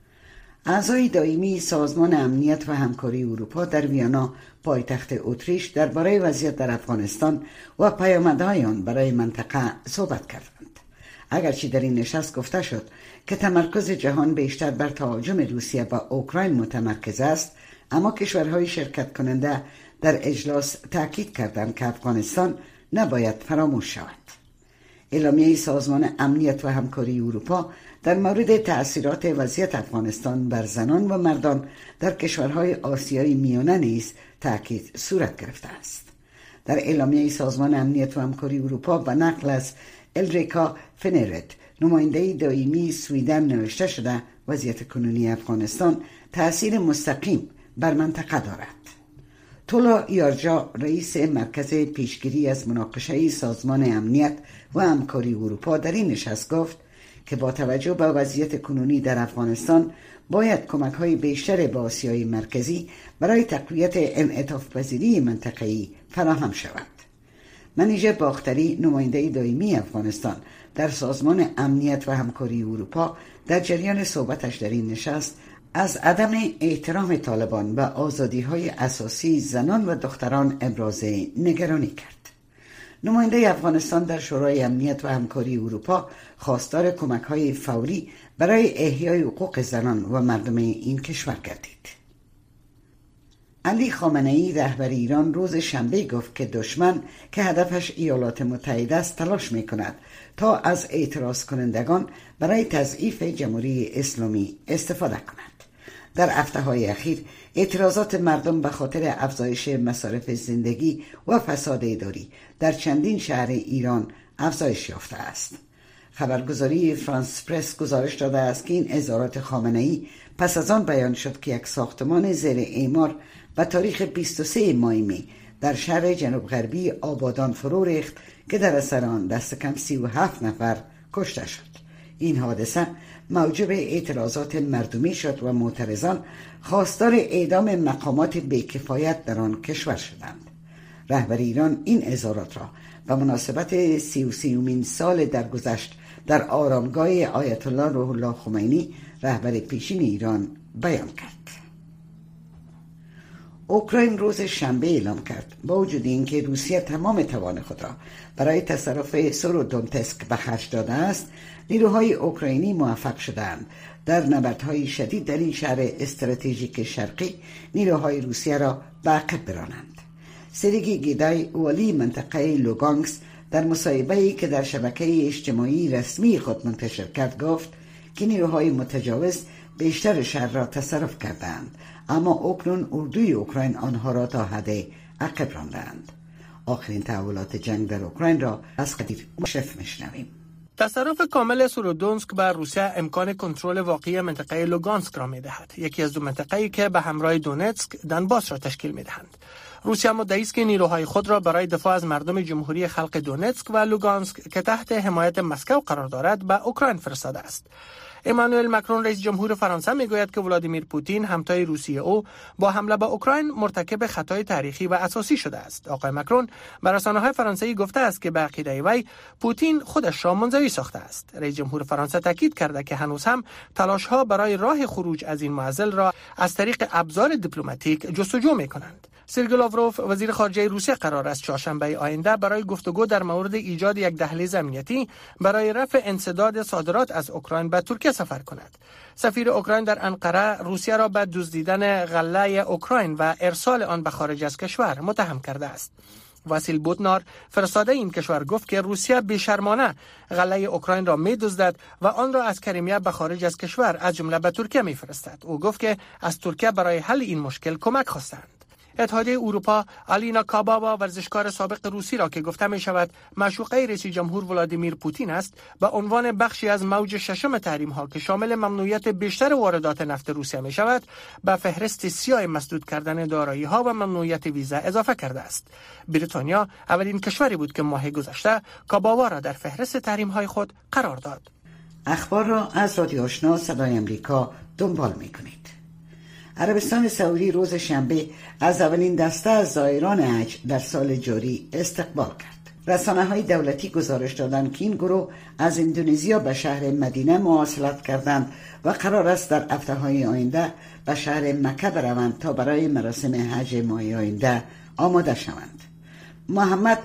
اعضای دائمی سازمان امنیت و همکاری اروپا در ویانا پایتخت اتریش درباره وضعیت در افغانستان و پیامدهای آن برای منطقه صحبت کردند. اگرچه در این نشست گفته شد که تمرکز جهان بیشتر بر تهاجم روسیه به اوکراین متمرکز است، اما کشورهای شرکت کننده در اجلاس تاکید کردند که افغانستان نباید فراموش شود. اعلامیه سازمان امنیت و همکاری اروپا در مورد تأثیرات وضعیت افغانستان بر زنان و مردان در کشورهای آسیای میانه نیز تاکید صورت گرفته است. در اعلامیه سازمان امنیت و همکاری اروپا به نقل از الریکا فنرت، نماینده دائمی سویدن، نوشته شده وضعیت کنونی افغانستان تأثیر مستقیم بر منطقه دارد. تولا یارجا، رئیس مرکز پیشگیری از مناقشه سازمان امنیت و همکاری اروپا، در این نشست گفت که با توجه به وضعیت کنونی در افغانستان باید کمک‌های بیشتر به آسیای مرکزی برای تقویت انعطاف‌پذیری منطقه‌ای فراهم شود. منیژه باختری، نماینده دائمی افغانستان در سازمان امنیت و همکاری اروپا، در جریان صحبتش در این نشست از عدم احترام طالبان و آزادی‌های اساسی زنان و دختران ابراز نگرانی کرد. نماینده افغانستان در شورای امنیت و همکاری اروپا خواستار کمک‌های فوری برای احیای حقوق زنان و مردم این کشور گردید. علی خامنه‌ای رهبر ایران روز شنبه گفت که دشمن که هدفش ایالات متحده است تلاش می‌کند تا از اعتراض کنندگان برای تضعیف جمهوری اسلامی استفاده کند. در هفته‌های اخیر اعتراضات مردم به خاطر افزایش مصارف زندگی و فساد اداری در چندین شهر ایران افزایش یافته است. خبرگزاری فرانس پرس گزارش داده است که این اظهارات خامنه‌ای پس از آن بیان شد که یک ساختمان زیر اعمار به تاریخ 23 مای می در شهر جنوب غربی آبادان فرو ریخت که در اثر آن دست کم 37 نفر کشته شد. این حادثه موجب اعتراضات مردمی شد و معترضان خواستار اعدام مقامات بی‌کفایت در آن کشور شدند. رهبر ایران این اظهارات را به مناسبت 33مین سال درگذشت در آرامگاه آیت الله روح الله خمینی رهبر پیشین ایران بیان کرد. اوکراین روز شنبه اعلام کرد با وجود اینکه روسیه تمام توان خود را برای تصرف سرودونتسک به خرج داده است، نیروهای اوکراینی موفق شدند در نبردهای شدید در این شهر استراتژیک شرقی نیروهای روسیه را به عقب برانند. سرگی گیدای والی منطقه لوگانسک در مصاحبه‌ای که در شبکه اجتماعی رسمی خود منتشر کرد گفت که نیروهای متجاوز بیشتر شهر را تصرف کردند، اما اکنون اردوی اوکراین آنها را تا حد عقب راندند. آخرین تحولات جنگ در اوکراین را از قدیر مشرف میشنویم. تصرف کامل سرودونسک بر روسیه امکان کنترل واقعی منطقه لوگانسک را می‌دهد، یکی از دو منطقه‌ای که به همراه دونتسک دنباس را تشکیل می‌دهند. روسیه مدعی است که نیروهای خود را برای دفاع از مردم جمهوری خلق دونتسک و لوگانسک که تحت حمایت مسکو قرار دارد به اوکراین فرستاده است. امانوئل مکرون رئیس جمهور فرانسه میگوید که ولادیمیر پوتین همتای روسیه او با حمله به اوکراین مرتکب خطای تاریخی و اساسی شده است. آقای مکرون به رسانه‌های فرانسوی گفته است که به عقیده وی پوتین خودش را منزوی ساخته است. رئیس جمهور فرانسه تاکید کرده که هنوز هم تلاش‌ها برای راه خروج از این معضل را از طریق ابزار دیپلماتیک جستجو می‌کنند. سرگئی لاوروف وزیر خارجه روسیه قرار است چهارشنبه آینده برای گفتگو در مورد ایجاد یک دهلیز امنیتی برای رفع انسداد صادرات از اوکراین به ترکیه سفر کند. سفیر اوکراین در انقره روسیه را به دزدیدن غله اوکراین و ارسال آن به خارج از کشور متهم کرده است. واسیل بودنار فرستاده این کشور گفت که روسیه بی‌شرمانه غله اوکراین را می‌دزدد و آن را از کریمیا به خارج از کشور از جمله به ترکیه می‌فرستد. او گفت که از ترکیه برای حل این مشکل کمک خواستند. اتحادیه اروپا آلینا کاباوا ورزشکار سابق روسی را که گفته می شود معشوقه رئیس جمهور ولادیمیر پوتین است به عنوان بخشی از موج ششم تحریم ها که شامل ممنوعیت بیشتر واردات نفت روسیه می شود به فهرست سیاه مسدود کردن دارایی ها و ممنوعیت ویزا اضافه کرده است. بریتانیا اولین کشوری بود که ماه گذشته کاباوا را در فهرست تحریم های خود قرار داد. اخبار را از رادیو آشنا صدای امریکا دنبال می کنید. عربستان سعودی روز شنبه از اولین دسته از زائران حج در سال جاری استقبال کرد. رسانه‌های دولتی گزارش دادند که این گروه از اندونزیا به شهر مدینه مواصلت کردند و قرار است در هفته‌های آینده به شهر مکه بروند تا برای مراسم حج ماه آینده آماده شوند. محمد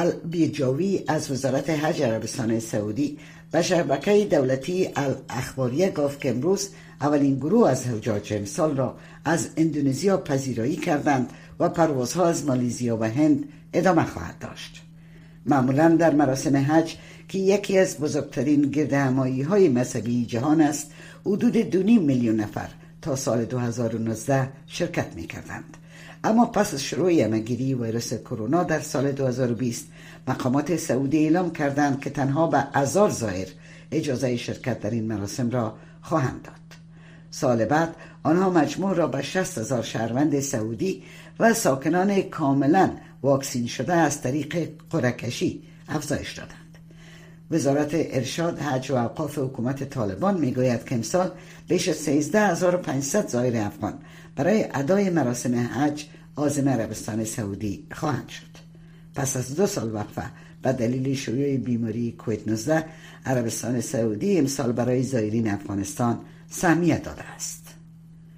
البیجاوی از وزارت حج عربستان سعودی به شبکه دولتی الاخباریه گفت که امروز اولین گروه از حجاج امسال را از اندونزیا پذیرایی کردند و پروازها از مالزیا و هند ادامه خواهد داشت. معمولا در مراسم حج که یکی از بزرگترین گردهمایی‌های مذهبی جهان است، حدود 2.5 میلیون نفر تا سال 2019 شرکت می‌کردند. اما پس از شروع همه‌گیری ویروس کرونا در سال 2020 مقامات سعودی اعلام کردند که تنها به 1000 زائر اجازه شرکت در این مراسم را خواهند داد. سال بعد آنها مجموع را به 60,000 شهروند سعودی و ساکنان کاملا واکسین شده از طریق قرعه کشی افزایش دادند. وزارت ارشاد، حج و اوقاف حکومت طالبان میگوید که امسال بیش از 13,500 زائر افغان برای ادای مراسم حج عازم عربستان سعودی خواهند شد. پس از 2 سال وقفه به دلیل شیوع بیماری کووید 19 عربستان سعودی امسال برای زائرین افغانستان سهمیه داده است.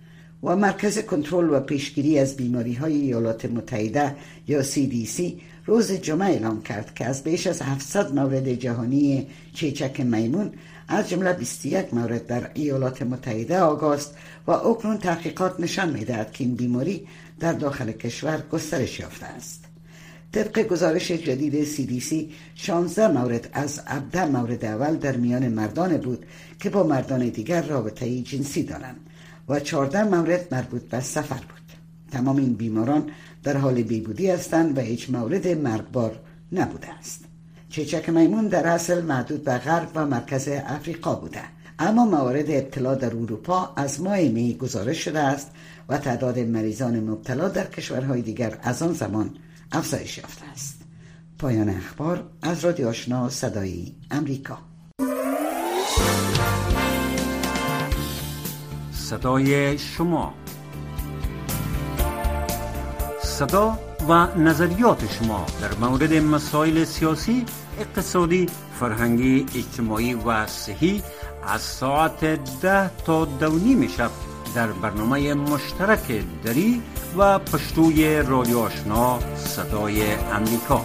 و مرکز کنترل و پیشگیری از بیماری‌های ایالات متحده یا CDC روز جمعه اعلام کرد که از بیش از 700 مورد جهانی چیچک میمون از جمله 21 مورد در ایالات متحده آگاه است و اکنون تحقیقات نشان می‌دهد که این بیماری در داخل کشور گسترش یافته است. طبق گزارش جدید CDC 16 مورد از 17 مورد اول در میان مردان بود که با مردان دیگر رابطه جنسی دارند و 14 مورد مربوط به سفر بود. تمام این بیماران در حال بیهودی هستند و هیچ مورد مرگبار نبوده است. چیچک میمون در اصل محدود به غرب و مرکز افریقا بوده، اما موارد ابتلا در اروپا از ماه می گزارش شده است و تعداد مریضان مبتلا در کشورهای دیگر از آن زمان افزایش یافته است. پایان اخبار از رادیو آشنا صدای امریکا. صدای شما، صدا و نظریات شما در مورد مسائل سیاسی، اقتصادی، فرهنگی، اجتماعی و صحی از ساعت 10 تا 2:30 شب در برنامه مشترک دری و پشتوی رادیو آشنا صدای امریکا.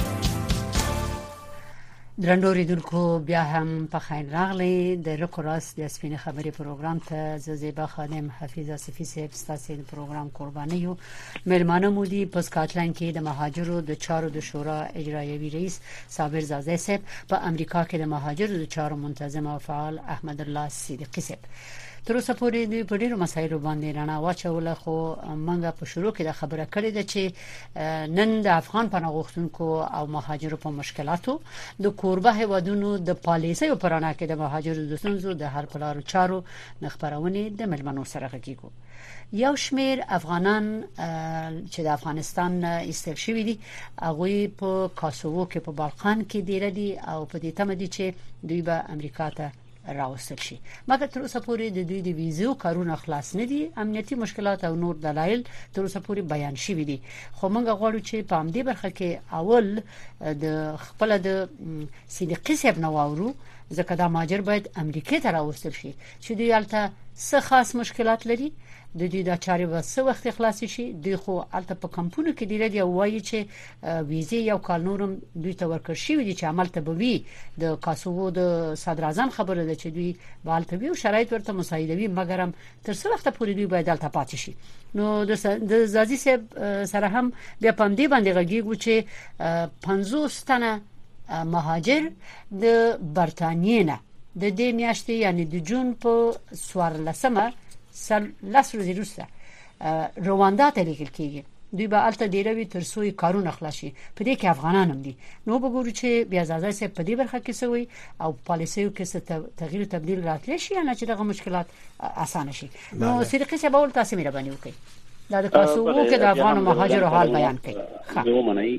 درنو ریدونکو بیا هم په خیر راغلی د رکو راست د سپینې خبرې پروګرام ته زیبا خادم حفیظ آصفی صاحب ستاسو د پروګرام قرباني یو ملمانه مودي په سکاټلند کې د مهاجرو د چارو د شورا اجرایوي رئیس صابر زاده صاحب په امریکا کې د مهاجرو د چارو منتظم او فعال احمد الله صدیقی صاحب تر اوسه پورې د ډېرو مسایلو باندې رڼا واچوله، خو موږ په شروع کې د خبره کړې ده چې نن د افغان پناه غوښتونکو او مهاجرو په مشکلاتو د کوربه هیوادونو د پالیسیو پرانه کې د مهاجرو د ستونزو د حل لارو چارو نخبرونه د ملمنو سره غږیږو. یو شمیر افغانان چې د افغانستان ایستل شوي دي هغه په کاسوو کې په بالقان کې ډیر دي او په دې تمه دي چې دوی به امریکا ته راوستل شي، مګر تر اوسه پورې د دوی د ویزو کارونه خلاص نه دي. امنیتي مشکلات او نور دلایل تر اوسه پورې بیان شوي دي، خو موږ غواړو چې په همدې برخه کې اول د خپل د صدیقی صاحب نواورو، ځکه دا مهاجر باید امریکا ته راوستل شي چې دوی البته څه خاص مشکلات لري، د دې د چارې په څه وخت خلاص شي. دوی خو البته په کمپونو کې ډیر دی وایي چې ویزه یو کال نورم دوی ته ورکړ شي دي چې عمل ته بوي. د کاسوو د صدر اعظم خبره ده چې دوی بالته وی او شرایط ورته مساعدوي، مګر هم تر څو وخت پورې دوی باید البته پاتې شي. نو د زازي صاحب سره هم بیا پام دی باندې غږیږي چې 50 تنه مهاجر د برتانیې نه د دې میاشتې یعنی د جون په 14مه لس ورځې وروسته رواندا ته لیکل کېږي. دوی به الته ډیروي تر څو کارونه خلاص شي، په دې کې افغانان هم دي. نو وګورو چې بیا ځای ځای په دې برخه کې سوي او پالیسیو کې څه تغییر تبديل راتلی شي نه چې دغه مشکلات اسانه شي. نو صدیقی صاحب اول تاسو مهرباني وکړئ دا د کاسوو کې د افغان مهاجرو حال بیان کړئ. زه منئ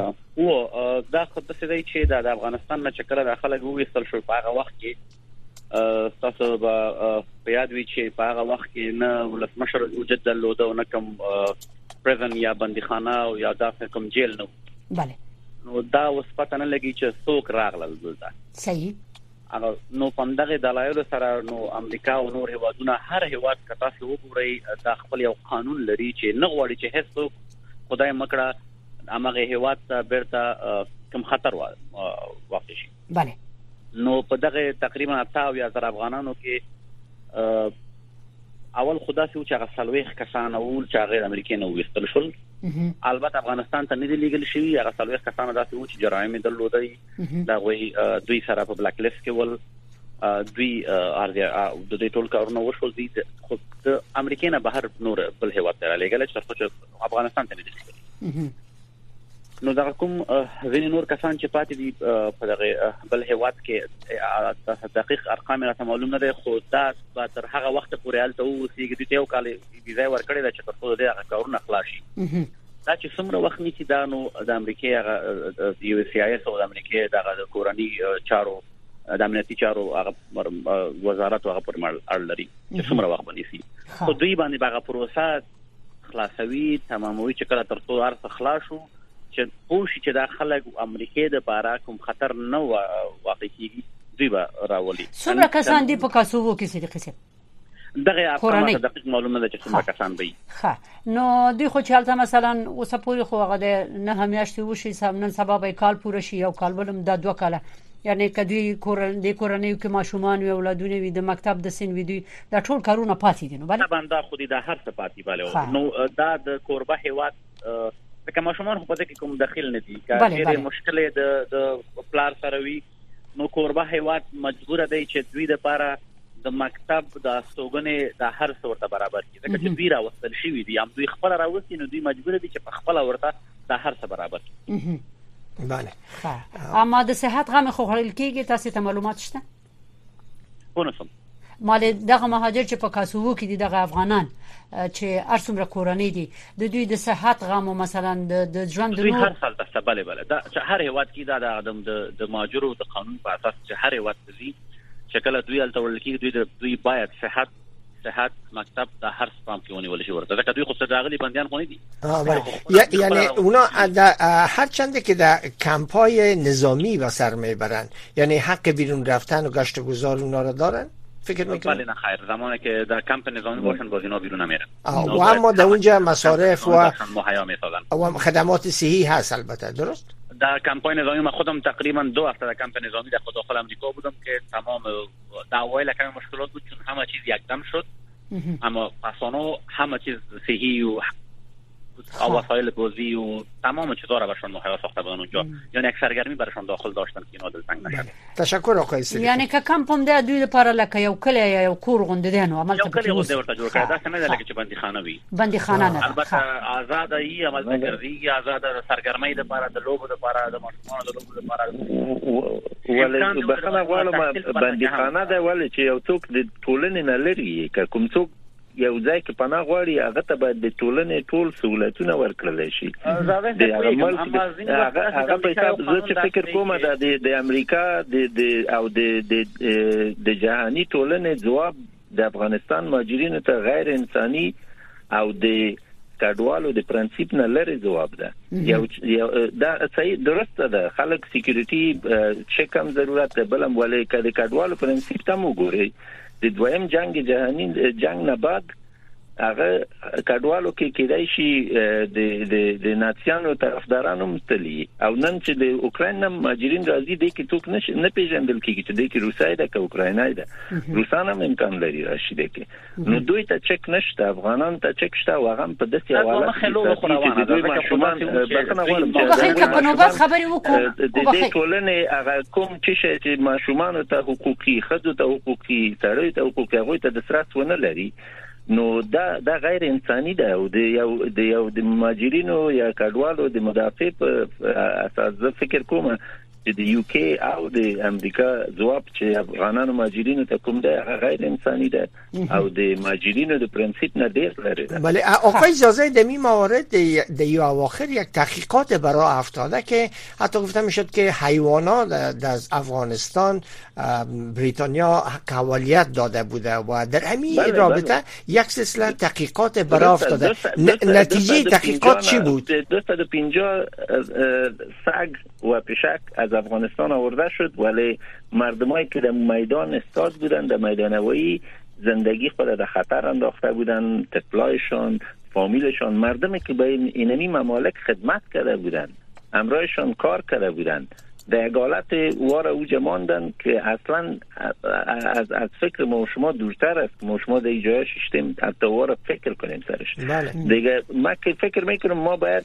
او دا خدای سي چې د افغانستان نه چکر داخله وېستل شو په هغه وخت کې تاسو به یاد وی چې په هغه وخت کې نه ولسمشر وجود درلود او نه کوم پریزن یا بندیخانه او یا داسې کوم جیل نو. بله. نو دا اوس پته نه لګي چې څوک راغلل دلته. صحیح. نو په دغه دلایل سره نو امریکا او نور هیوادونه هر هیواد کتا څه وګوري د خپل یو قانون لري چې نه غواړي چې هیڅ خدای مکړه هغه هیواد ته بیرته کوم خطر واقع شي. بله. نو په دغه تقریبا 80,000 افغانانو کې اول خدا سي چې هغه سلويخ کسان او چې غیر امریکایي نو وستل شول. البته افغانستان ته نه دی لیګل شوی، هغه سلويخ کسان داسې و چې جرایم درلودي دا وی دوی سره په بلاک لیست کې ول دوی د دې ټول کارونه وشول دي خو د امریکا نه بهر نور بل هیواد ته لیګل چې افغانستان ته نه دی لیګل. نو دا کوم ځینې نور کسان چې پاتې دي په دغه بل هیواد کې دقیق ارقام راته معلوم نه دي، خو دا تر هغه وخت پورې الته اوسېږي چې یو کال ویزا ورکړي دا چې تر څو دغه کارونه خلاص شي. دا چې څومره وخت نیسي دا نو د امریکای هغه یو سی آی اس او د امریکای دغه کورنی چارو د امنیتي چارو هغه وزارت هغه پر اړه لري چې څومره وخت ونیسي. خو دوی باندې هغه پروسه خلاصوي تماموي چې کله تر څو ارڅ خلاص شو چې پوښي چې د خلک امریکای د بارا کوم خطر نه واقع کیږي دوی به راولي. څومره کسان دي په کاسوو کې صدیقی صاحب؟ دغه ارقام دقیق معلومه ده چې څومره کسان وي. نو دوی خو چالت مثلا اوسه پوری خو هغه نه همیاشتي وشي نن سبا به کال پوره شي او کال ولم د 2 کاله یعنی کدی کورنۍ کې ماشومان او اولادونه وي د مکتب د سین وي دوی د ټول کارونه پاتې دي. نو بل باندې خو دې د هر څه پاتې باله نو دا د کوربه هیواد که ماشومان خو پدې کې کوم داخل نه دي که ډېر مشکل د پلار سره وي نو کوربه هیواد مجبور دی چې دوی د لپاره د مکتب د استوګنې د هر څه ورته برابر کړي. ځکه چې دوی راوستل شي دي هم دوی خپل راوستي نو دوی مجبور دي چې په خپل ورته د هر څه برابر کړي. بله. اما د صحت غم خو خړل کېږي تاسو ته معلومات شته؟ ونسم مال دغه مهاجر چې په کاسوو کې دي دغه افغانان چې ارسمره کورنۍ دي د دوی د صحت غم مثلا د ژوند دوی هر سال تاسو بله دا هر هیواد کې دا د ادم د ماجرو د قانون په اساس چې هر هیواد دي شکل دوی التول کې دوی باید صحت مکتب د هر سپام کې ونیول شي ورته ځکه دوی خو ستراغلي بنديان خو نه دي. یعنی اونا هر چند که در کمپای نظامی و سر میبرن یعنی حق بیرون رفتن و گشت و گذار اونا رو دارن؟ فکر میکنم بله نه خیر زمانی که در کمپ نظامی باشن باز اینا بیرون نمیرن و اما در اونجا مصارف و خدمات صحی هست البته درست؟ در کمپای نظامی من خودم تقریبا 2 هفته در کمپ نظامی در داخل آمریکا بودم که تمام در اوایل کمی مشکلات بود چون همه چیز یکدم شد اما پسانو همه چیز صحی و وسایل بازی و تمام چیزا را برشان مهیا ساخته بودن اونجا یعنی یک سرگرمی برشان داخل داشتن که اینا دلتنگ نشد. تشکر آقای سلیمی. یعنی که کمپم ده دوی لپاره لکه یو کلی یا یو کور غونډه ده نو عمل ته کلی غونډه ورته جوړ کړه دا څنګه ده لکه چې بندیخانه وي بندیخانه نه البته آزاد ای عمل ته ګرځي آزاد سرګرمۍ لپاره د لوبو لپاره د ماشومانو د لوبو لپاره ولې بخنه غواړم بندیخانه ده ولې چې یو څوک د ټولنې نه لري که کوم څوک یو ځای کې پناه غواړي هغه ته باید د ټولنې ټول سہولتونه ورکړل شي. د عمل هغه په حساب زه چې فکر کوم د امریکا او د جهاني ټولنې ځواب د افغانستان مهاجرینو ته غیر انساني او د کډوالو د پرنسيپ نه لري ځواب ده. یو دا صحیح درسته ده خلک سکیورټي چک هم ضرورت ده بلم ولې کله کډوالو پرنسيپ ته وګوري د دویم جنگ جهانی جنگ نه بعد هغه کډوالو کې کېدای شي د ناتسیانو طرفدارانو مستلی او نن چې د اوکراین مهاجرین راځي د کې څوک نه پیژندل کېږي چې د کې روسای ده که اوکراینای ده روسان هم امکان لري راشي د کې نو دوی ته چک نشته افغانان ته چک شته واغم په داسې حواله چې دوی ماشومان بخنه غواړم چې په نوبت خبري وکړو د ټولنې هغه کوم چې ماشومان ته حقوقي خدو ته حقوقي تړي ته حقوقي هغه ته د سرات ونه لري نو دا غیر انساني ده او د مهاجرینو یا کډوالو د مدافع په اساس فکر کوم چې د یو کې او د امریکا ځواب چې افغانانو مهاجرینو ته کوم ده غیر انساني ده او د مهاجرینو د پرنسيپ نه ډیر لري. بله آقای اجازه در این موارد در اواخر یک تحقیقات برای افتاده که حتی گفته میشد که حیوانات در افغانستان بریتانیا حوالیت داده بوده و در همین رابطه یک سلسله تحقیقات برای افتاده. نتیجه تحقیقات چی بود؟ 250 سگ و پشک از افغانستان آورده شد ولی مردمایی که در میدان استاد بودن در میدان هوایی زندگی خود در خطر انداخته بودن طفلایشان فامیلشان مردمی که به اینمی ممالک خدمت کرده بودن امرایشان کار کرده بودن در یک حالت وار اوج ماندن که اصلا از فکر ما شما دورتر است ما شما در جای ششتیم حتی وار فکر کنیم سرش دیگه ما که فکر میکنم ما باید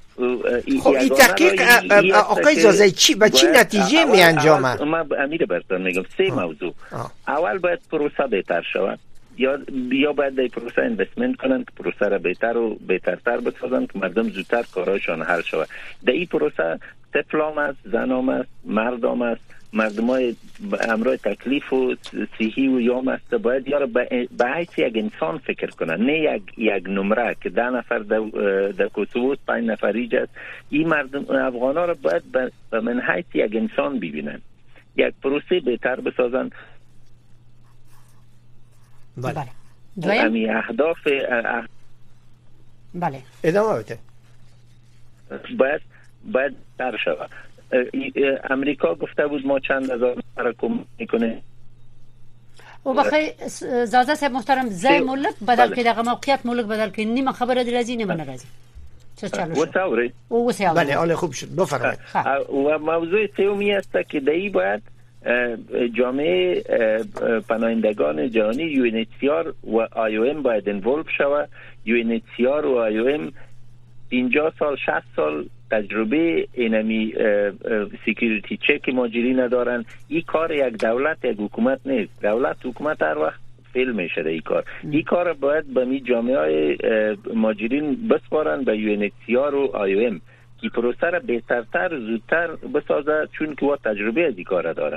خب این تحقیق آقای زازه به چی نتیجه می انجامد؟ من امیر برتان میگم 3 موضوع اول باید پروسه بهتر شود یا باید در پروسه اینوستمنت کنن که پروسه را بهتر و بهترتر بسازن که مردم زودتر کارهاشون حل شود. در این پروسه طفلام است زنام است مردم است مردمای امرای تکلیف و صحی و یام است باید یارو به حیث یک انسان فکر کنن نه یک نمره که 10 نفر در کوسوو 5 نفر ایجاد این مردم افغانا رو باید به من حیث یک انسان ببینن یک پروسه بهتر بسازن. بله امی اهداف بله ادامه بده باید تر شود. امریکا گفته بود ما چند هزار نفر کمک میکنه او بخی زازه صاحب محترم زای ملک بدل کې دغه موقعیت ملک بدل کې نیمه خبره درازي نه راځي چه چالو وساوري بله حال خوب شد بفرمایید. و موضوع سومی است که دایی باید جامعه پناهندگان جهانی UNHCR و IOM باید انولو شود. UNHCR و IOM 50 سال 60 سال تجربه اینمی سکیوریتی چک ماجری ندارن. این کار یک دولت یک حکومت نیست. حکومت هر وقت فیل میشه این کار. این کار باید به می جامعه های ماجرین بسپارن به UNHCR و IOM که پروسه را بهترتر زودتر بسازه چون که تجربه از این کار دارن.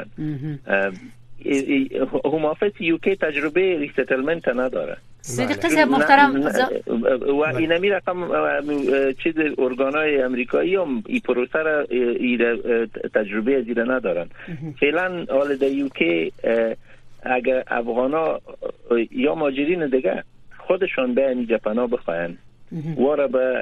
هوم آفیس UK تجربه ریستلمنت نداره. صدیقی صاحب محترم و اینمی رقم چیز ارگانای امریکایی هم این پروسه را تجربه از این ندارن. فعلا حال در UK اگر افغانا یا ماجرین دیگه خودشان به اینجا پناه بخواین واره به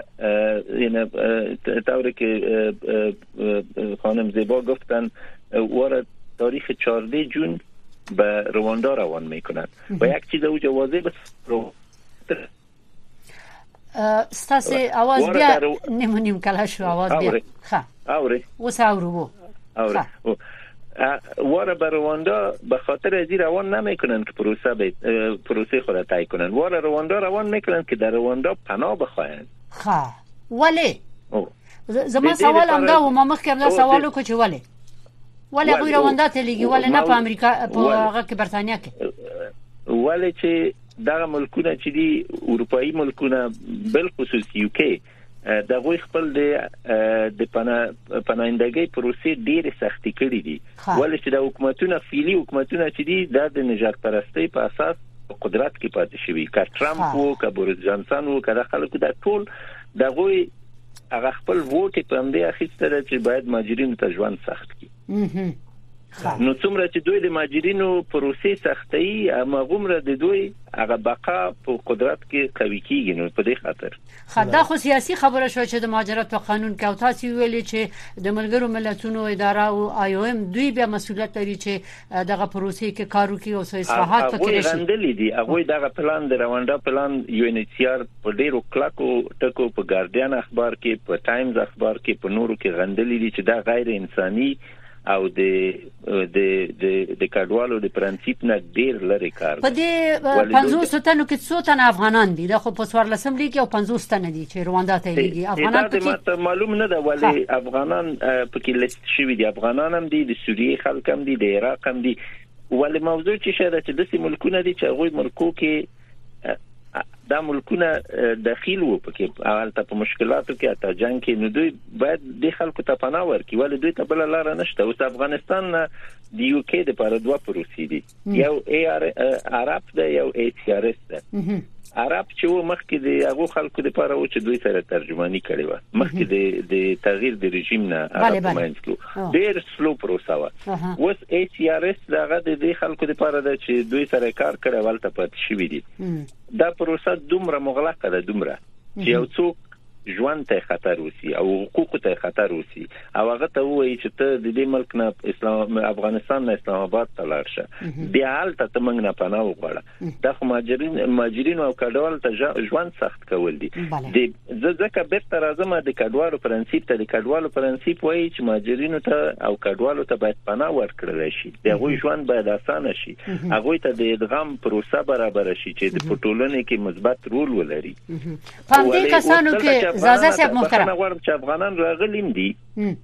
طوری که خانم زیبا گفتن واره تاریخ 14 جون به رواندا روان میکنن و یک چیز اوجه واضح بس ستاسی آواز بیا نمونیم کلاشو آواز بیا آوری وساورو واره به رواندا به خاطر ازی روان نمیکنن که پروسه خود طی کنن. واره رواندا روان میکنن که در رواندا پناه بخواین. ولی زمان سوال هم دا و ما مخکم دا سوالو که چه ولی غوی رواندا تلیگی ولی نه په امریکا په هغه کې برتانیا کې ولی چې دغه ملکونه چې دي اروپאי ملکونه بل خصوص UK دغه خپل د پناهندګۍ پروسې ډېر سختي کړې دي. ولی چې د حکومتونو فعلی حکومتونه چې دي د نجات پرستی په اساس قدرت کې پاتې شوی. که ټرمپ وو که بوریس جانسن وو که د خلکو د ټول دغه هغه خپل ووټ په همدې اخیستره چې باید ماجرینو ته ژوند سخت کړي. نو څومره چې دوی د ماجرینو پروسې سختي هغومره د دوی هغه بقا په قدرت کې قوي کیږي. نو په دې خاطر دا خو سیاسي خبره شو چې د مهاجرت په قانون کې او تاسو ویلي چې د ملګرو ملتونو اداره او IOM دوی به مسؤلیت لري چې دغه پروسې کې کار وکړي او اصلاحات وکړي. غندلې دي هغه دغه پلان د رواندا پلان UNHCR په ډیرو کلکو ټکو په ګارډین اخبار کې په ټایمز اخبار کې په نورو کې غندلې دي چې دا غیر انساني او د کډوالو د پرنسيپ نه ډیر لري کار. په دې 500 تنو کې څو تن افغانان دي؟ دا خو په 14 لیګ او 50 تن دي چې رواندا ته لګي. افغانان ته معلوم نه ده ولی افغانان په کې لیست شوی دي. افغانان هم دي، د سوریې خلک هم دي، د عراق هم دي. ولی موضوع چې شاده چې د سیمه ملکونه دي چې هغه ملکو کې دا ملکونه داخل وو پکې حالت په مشکلاتو کې اته جنگ کې نو دوی باید د خلکو ته پناه ورکړي. ولې دوی ته بل لار نشته. اوس افغانستان د UK د لپاره دوه پروسې دي. یو عرب ده یو ACRS ده. عرب چې و مخکې د هغه خلکو د لپاره و چې دوی سره ترجمانی کړي و مخکې د تغییر د رژیم نه عرب ماینسلو ډېر سلو پروسه و. اوس ACRS دغه د خلکو د لپاره د چې دوی سره کار کړي ولته پاتې شوی دي. دا پروسه دومره مغلقه ده دومره چې یو څوک ژوند ته خطر وسی او حقوق ته خطر وسی او هغه ته وایي چې ته د دې ملک نه افغانستان نه اسلام آباد ته لاړ شه بیا حالت ته موږ نه پناه وغواړه. دا خو ماجرین او کډوال ته ژوند سخت کول دي. د ځکه بیرته راځم د کډوالو پرنسيپ ته. د کډوالو پرنسيپ وایي چې ماجرینو ته او کډوالو ته باید پناه ورکړل شي. دغه ژوند باید اسانه شي. هغه ته د ادغام پروسه برابر شي چې د پټولنې کې مثبت رول ولري. په دې کسانو کې زازه صاحب محترم غواړم چې افغانان راغلیم دي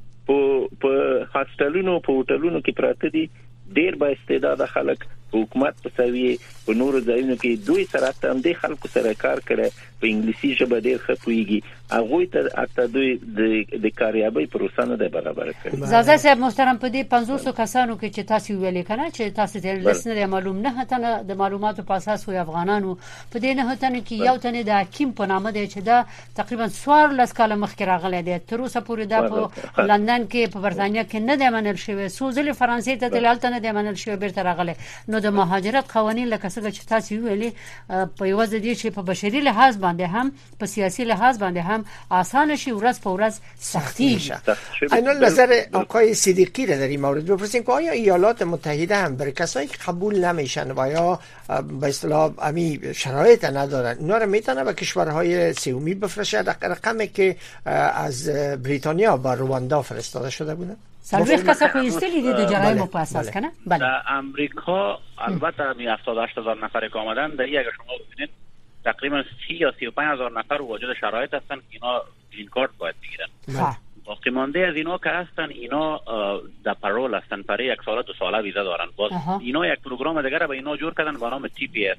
په هاستلونو په هوټلونو کې پراته دي ډیر با استعداد خلک حکومت په سوي په نورو ځایونو کې دوی سره هم د خلکو سره کار کړي په انګلیسي ژبه ډیر خپويږي. هغه ته اته دوی د کاریابي پروسه نه برابر کړي. زازه صاحب محترم په دې 500 کسانو کې چې تاسو ویلې کنه چې تاسو ته لسنه معلوم نه هته د معلوماتو په اساس وي افغانانو په دې نه هته کې یو تنه د حکیم په نامه دی چې دا تقریبا 14 کال مخکې راغلی دی. تر اوسه پورې دا په لندن کې په برتانیا کې نه دی منل شوی. سوزل فرانسې ته دلالت نه دی منل شوی بیرته راغلی. نو د مهاجرت قوانين لکه څه څنګه چې تاسو ویلي په یو ځدی چې په بشري لحاظ باندې هم په سیاسي لحاظ باندې هم آسان شي ورځ په ورځ سختی شي. اینو نظر آقای صدیقی را در این مورد بپرسیم که آیا ایالات متحده هم برای کسایی که قبول نمیشن و یا به اصطلاح امی شرایط ندارن اونا رو میتونه به کشورهای سومی بفرسته؟ رقمی که از بریتانیا با رواندا فرستاده شده بوده سرویخ کسا خویستلی دید جرای مپاساس کنه؟ بله. در امریکا البته می 78,000 نفر که آمدن در این اگر شما ببینید تقریبا 30 یا 35,000 نفر واجد شرایط هستن که اینا گرین کارت باید بگیرن. باقی مانده از اینا که هستن اینا در پرول هستن، برای 1 ساله 2 ساله ویزا دارن. باز اینا یک پروگرام دیگه به اینا جور کردن به نام TPS.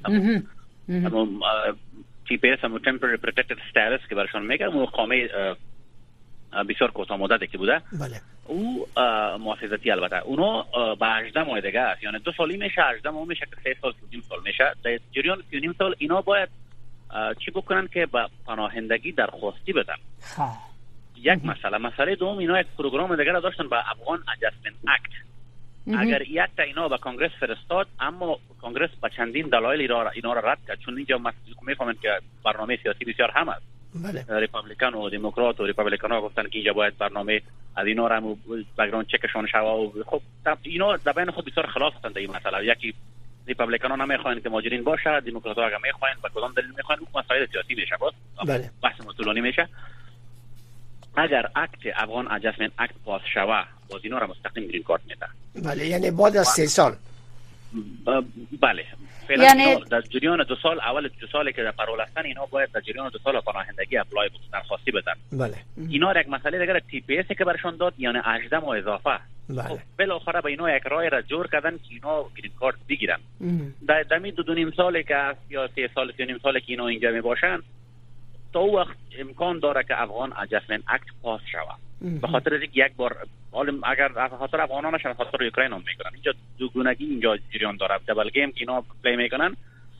TPS هم temporary protected status که برشان میگه، مقامه بسیار کوتاه مدتی که بوده. بله. او محافظتی البته اونا با 18 ماه دیگه است، یعنی 2 سالی میشه، 18 ماه میشه که 3 سال 3 سال میشه. در جریان 3 سال اینا باید چی بکنن که با پناهندگی درخواستی بدن. یک مسئله دوم اینا یک پروگرام دیگه داشتن با افغان ادجستمنت اکت. اگر یک تا اینا به کنگرس فرستاد، اما کنگرس با چندین دلایل اینا را رد کرد، چون اینجا میفهمن که برنامه سیاسی بسیار هم است. بله. ریپابلیکن و دموکرات و ریپابلیکن ها گفتن که اینجا باید برنامه از اینا را هم بگراند چکشان شوه و خب اینا در بین خود بسیار خلاف هستند در این مسئله. یکی ریپابلیکن ها نمیخواین که مهاجرین باشه، دموکرات ها هم میخواین، به کدام دلیل میخواین؟ اون مسائل سیاسی میشه. باز بله. بحث طولانی میشه. اگر اکت افغان ادجستمنت اکت پاس شوه، باز اینا را مستقیم گرین کارت میده. بله، یعنی بعد از 3 سال. بله. یعنی در جریان 2 سال، اول 2 سالی که در پرول هستن اینا باید در جریان 2 سال پناهندگی اپلای بکنن، درخواستی بدن. بله. اینا یک مسئله دیگه TPS که برشون داد، یعنی 18 ماه اضافه. بله. بالاخره به اینا یک راه را جور کردن که اینا گرین کارت بگیرن. در دمی 2.5 سالی که است یا 3 سال 3.5 سالی که اینا اینجا می باشن، تا اون وقت امکان داره که افغان ادجستمنت اکت پاس شود. به خاطر اینکه یک بار اگر به خاطر افغانان نشن، خاطر اوکراین هم میکنن. اینجا دو گونگی اینجا جریان داره، دبل گیم که اینا پلی میکنن.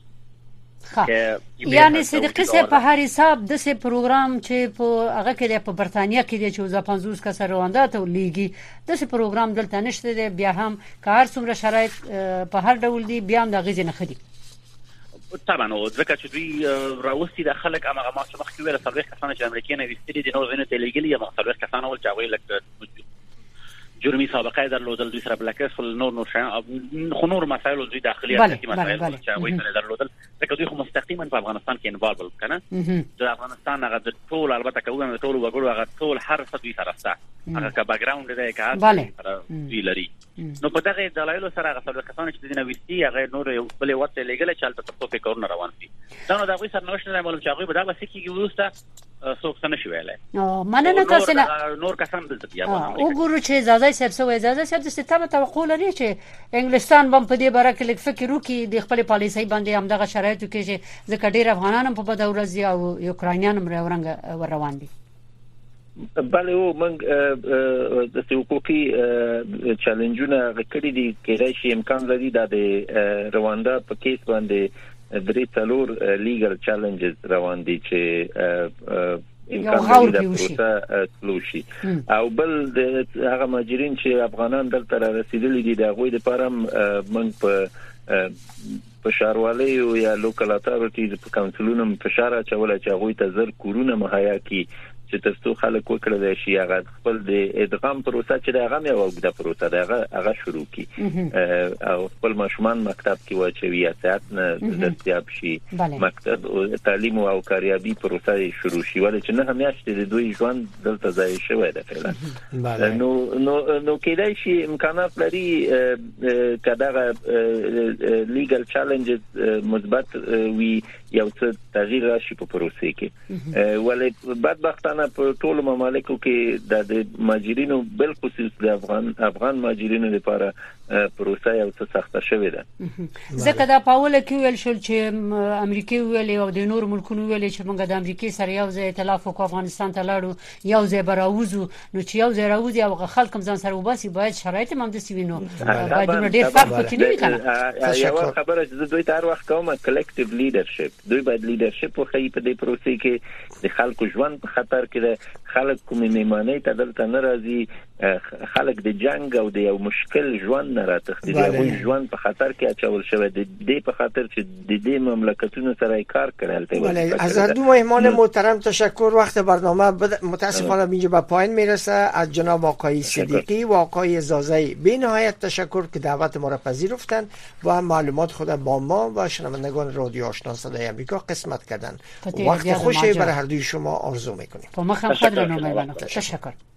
یعنی صدیقی سے په هر حساب د سه پروګرام چې په هغه کې په برتانیا کې د 450 کس رواندا ته لیږي، د سه پروګرام دلته نشته دی، بیا هم کار څومره شرایط په هر ډول دی، بیا هم د غیزه نه خدي. طبعا او ځکه چې دوی راوستي د خلک هغه ما چې مخکې ویل سرویس کسان چې امریکای نه وستري دي نو زینو تلګلی یا سرویس کسان اول چې هغه لک جرمی سابقه درلودل، دوی سره بلکس نور خو نور مسائل دوی داخلي اساسي مسائل چې هغه سره درلودل، ځکه دوی خو مستقیما په افغانستان کې انوالو کنه. د افغانستان هغه د ټول البته کوم د ټول وګړو هغه ټول هر څه دوی سره ستا هغه کا بیک گراوند دی که دوی لري. نو په دغه دلایل سره هغه سره کسان چې دینه وستي هغه نور بلې وته لګل چې البته په کورونه روان دي. دا نو دغه سره نوښت نه معلوم چې هغه به دا وسې کیږي ورسته څوک نه شي ویلای. مننه تاسو نه نور کسان دلته بیا وګورو چې اجازه سبسو اجازه سب د ستامه توقع لري چې انګلستان بم په دې باره کې لیک فکر وکړي د خپل پالیسۍ باندې هم دغه شرایطو کې چې ځکه ډیر افغانان هم په بده ورځ او یوکراینیان هم ور روان دي. بله او موږ د حقوقي چیلنجونه غکړي دي، کېدای شي امکان لري د رواندا په کیس باندې 3 لیګل چیلنجز روان دي چې امکان لري د پروسه تلوشي. او بل د هغه مهاجرین چې افغانان دلته رسیدلي دي د غوي د پرم موږ په شاروالي او یا لوکل اتارټیز په کونسلونو فشار اچول چې غوي ته زر کورونه مهیا کی چې تاسو خلک وکړل شي هغه خپل د ادغام پروسه چې دا هغه یو د پروسه دا هغه شروع کی او خپل ماشومان مکتب کې واچوي اساس نه دستیاب شي، مکتب او تعلیم او کاریابی پروسه شروع شي، ولې چې نه همیاشته د دوی ژوند دلته ځای شوی دی فعلا. نو کېدای شي امکانات لري کداغه لیګل چیلنجز مثبت وي یو څه تغییر راشي په پروسه کې، ولې بدبختانه په ټولو ممالکو کې د مهاجرینو بل خصوص د افغان مهاجرینو لپاره پروسه یو څه سخته شوې ده. ځکه دا پاوله کې ویل شول چې امریکای ویل او د نور ملکونو ویل چې موږ د امریکای سره یو ځای ائتلاف وکړو، افغانستان ته لاړو یو ځای براوزو، نو چې یو ځای راوځي او خلک هم ځان سره وباسي باید شرایط هم د سیوینو باید ډېر فرق پکې نه وي کنه. یو خبره چې دوی تر وخت کومه کلیکټیو لیډرشپ، دوی باید لیډرشپ وکړي په دې پروسې کې د خلکو ژوند په خطر کې خلک کومې میمانه ته دلته ناراضي، خلک د جنگ او د یو مشکل ژوند نه راتخدي، د ژوند په خطر کې اچول شوی دی په خاطر چې د دې مملکتونو سره کار کړل. از هر دو مهمان محترم تشکر. وقت برنامه متاسفانه اینجا به پایان میرسه. از جناب آقای صدیقی و آقای زازایی بی نهایت تشکر که دعوت ما را پذیرفتند و معلومات خود با ما و شنوندگان رادیو آشنا صدای آمریکا قسمت کردند. وقت خوشی برای هر دوی شما آرزو میکنیم. تشکر.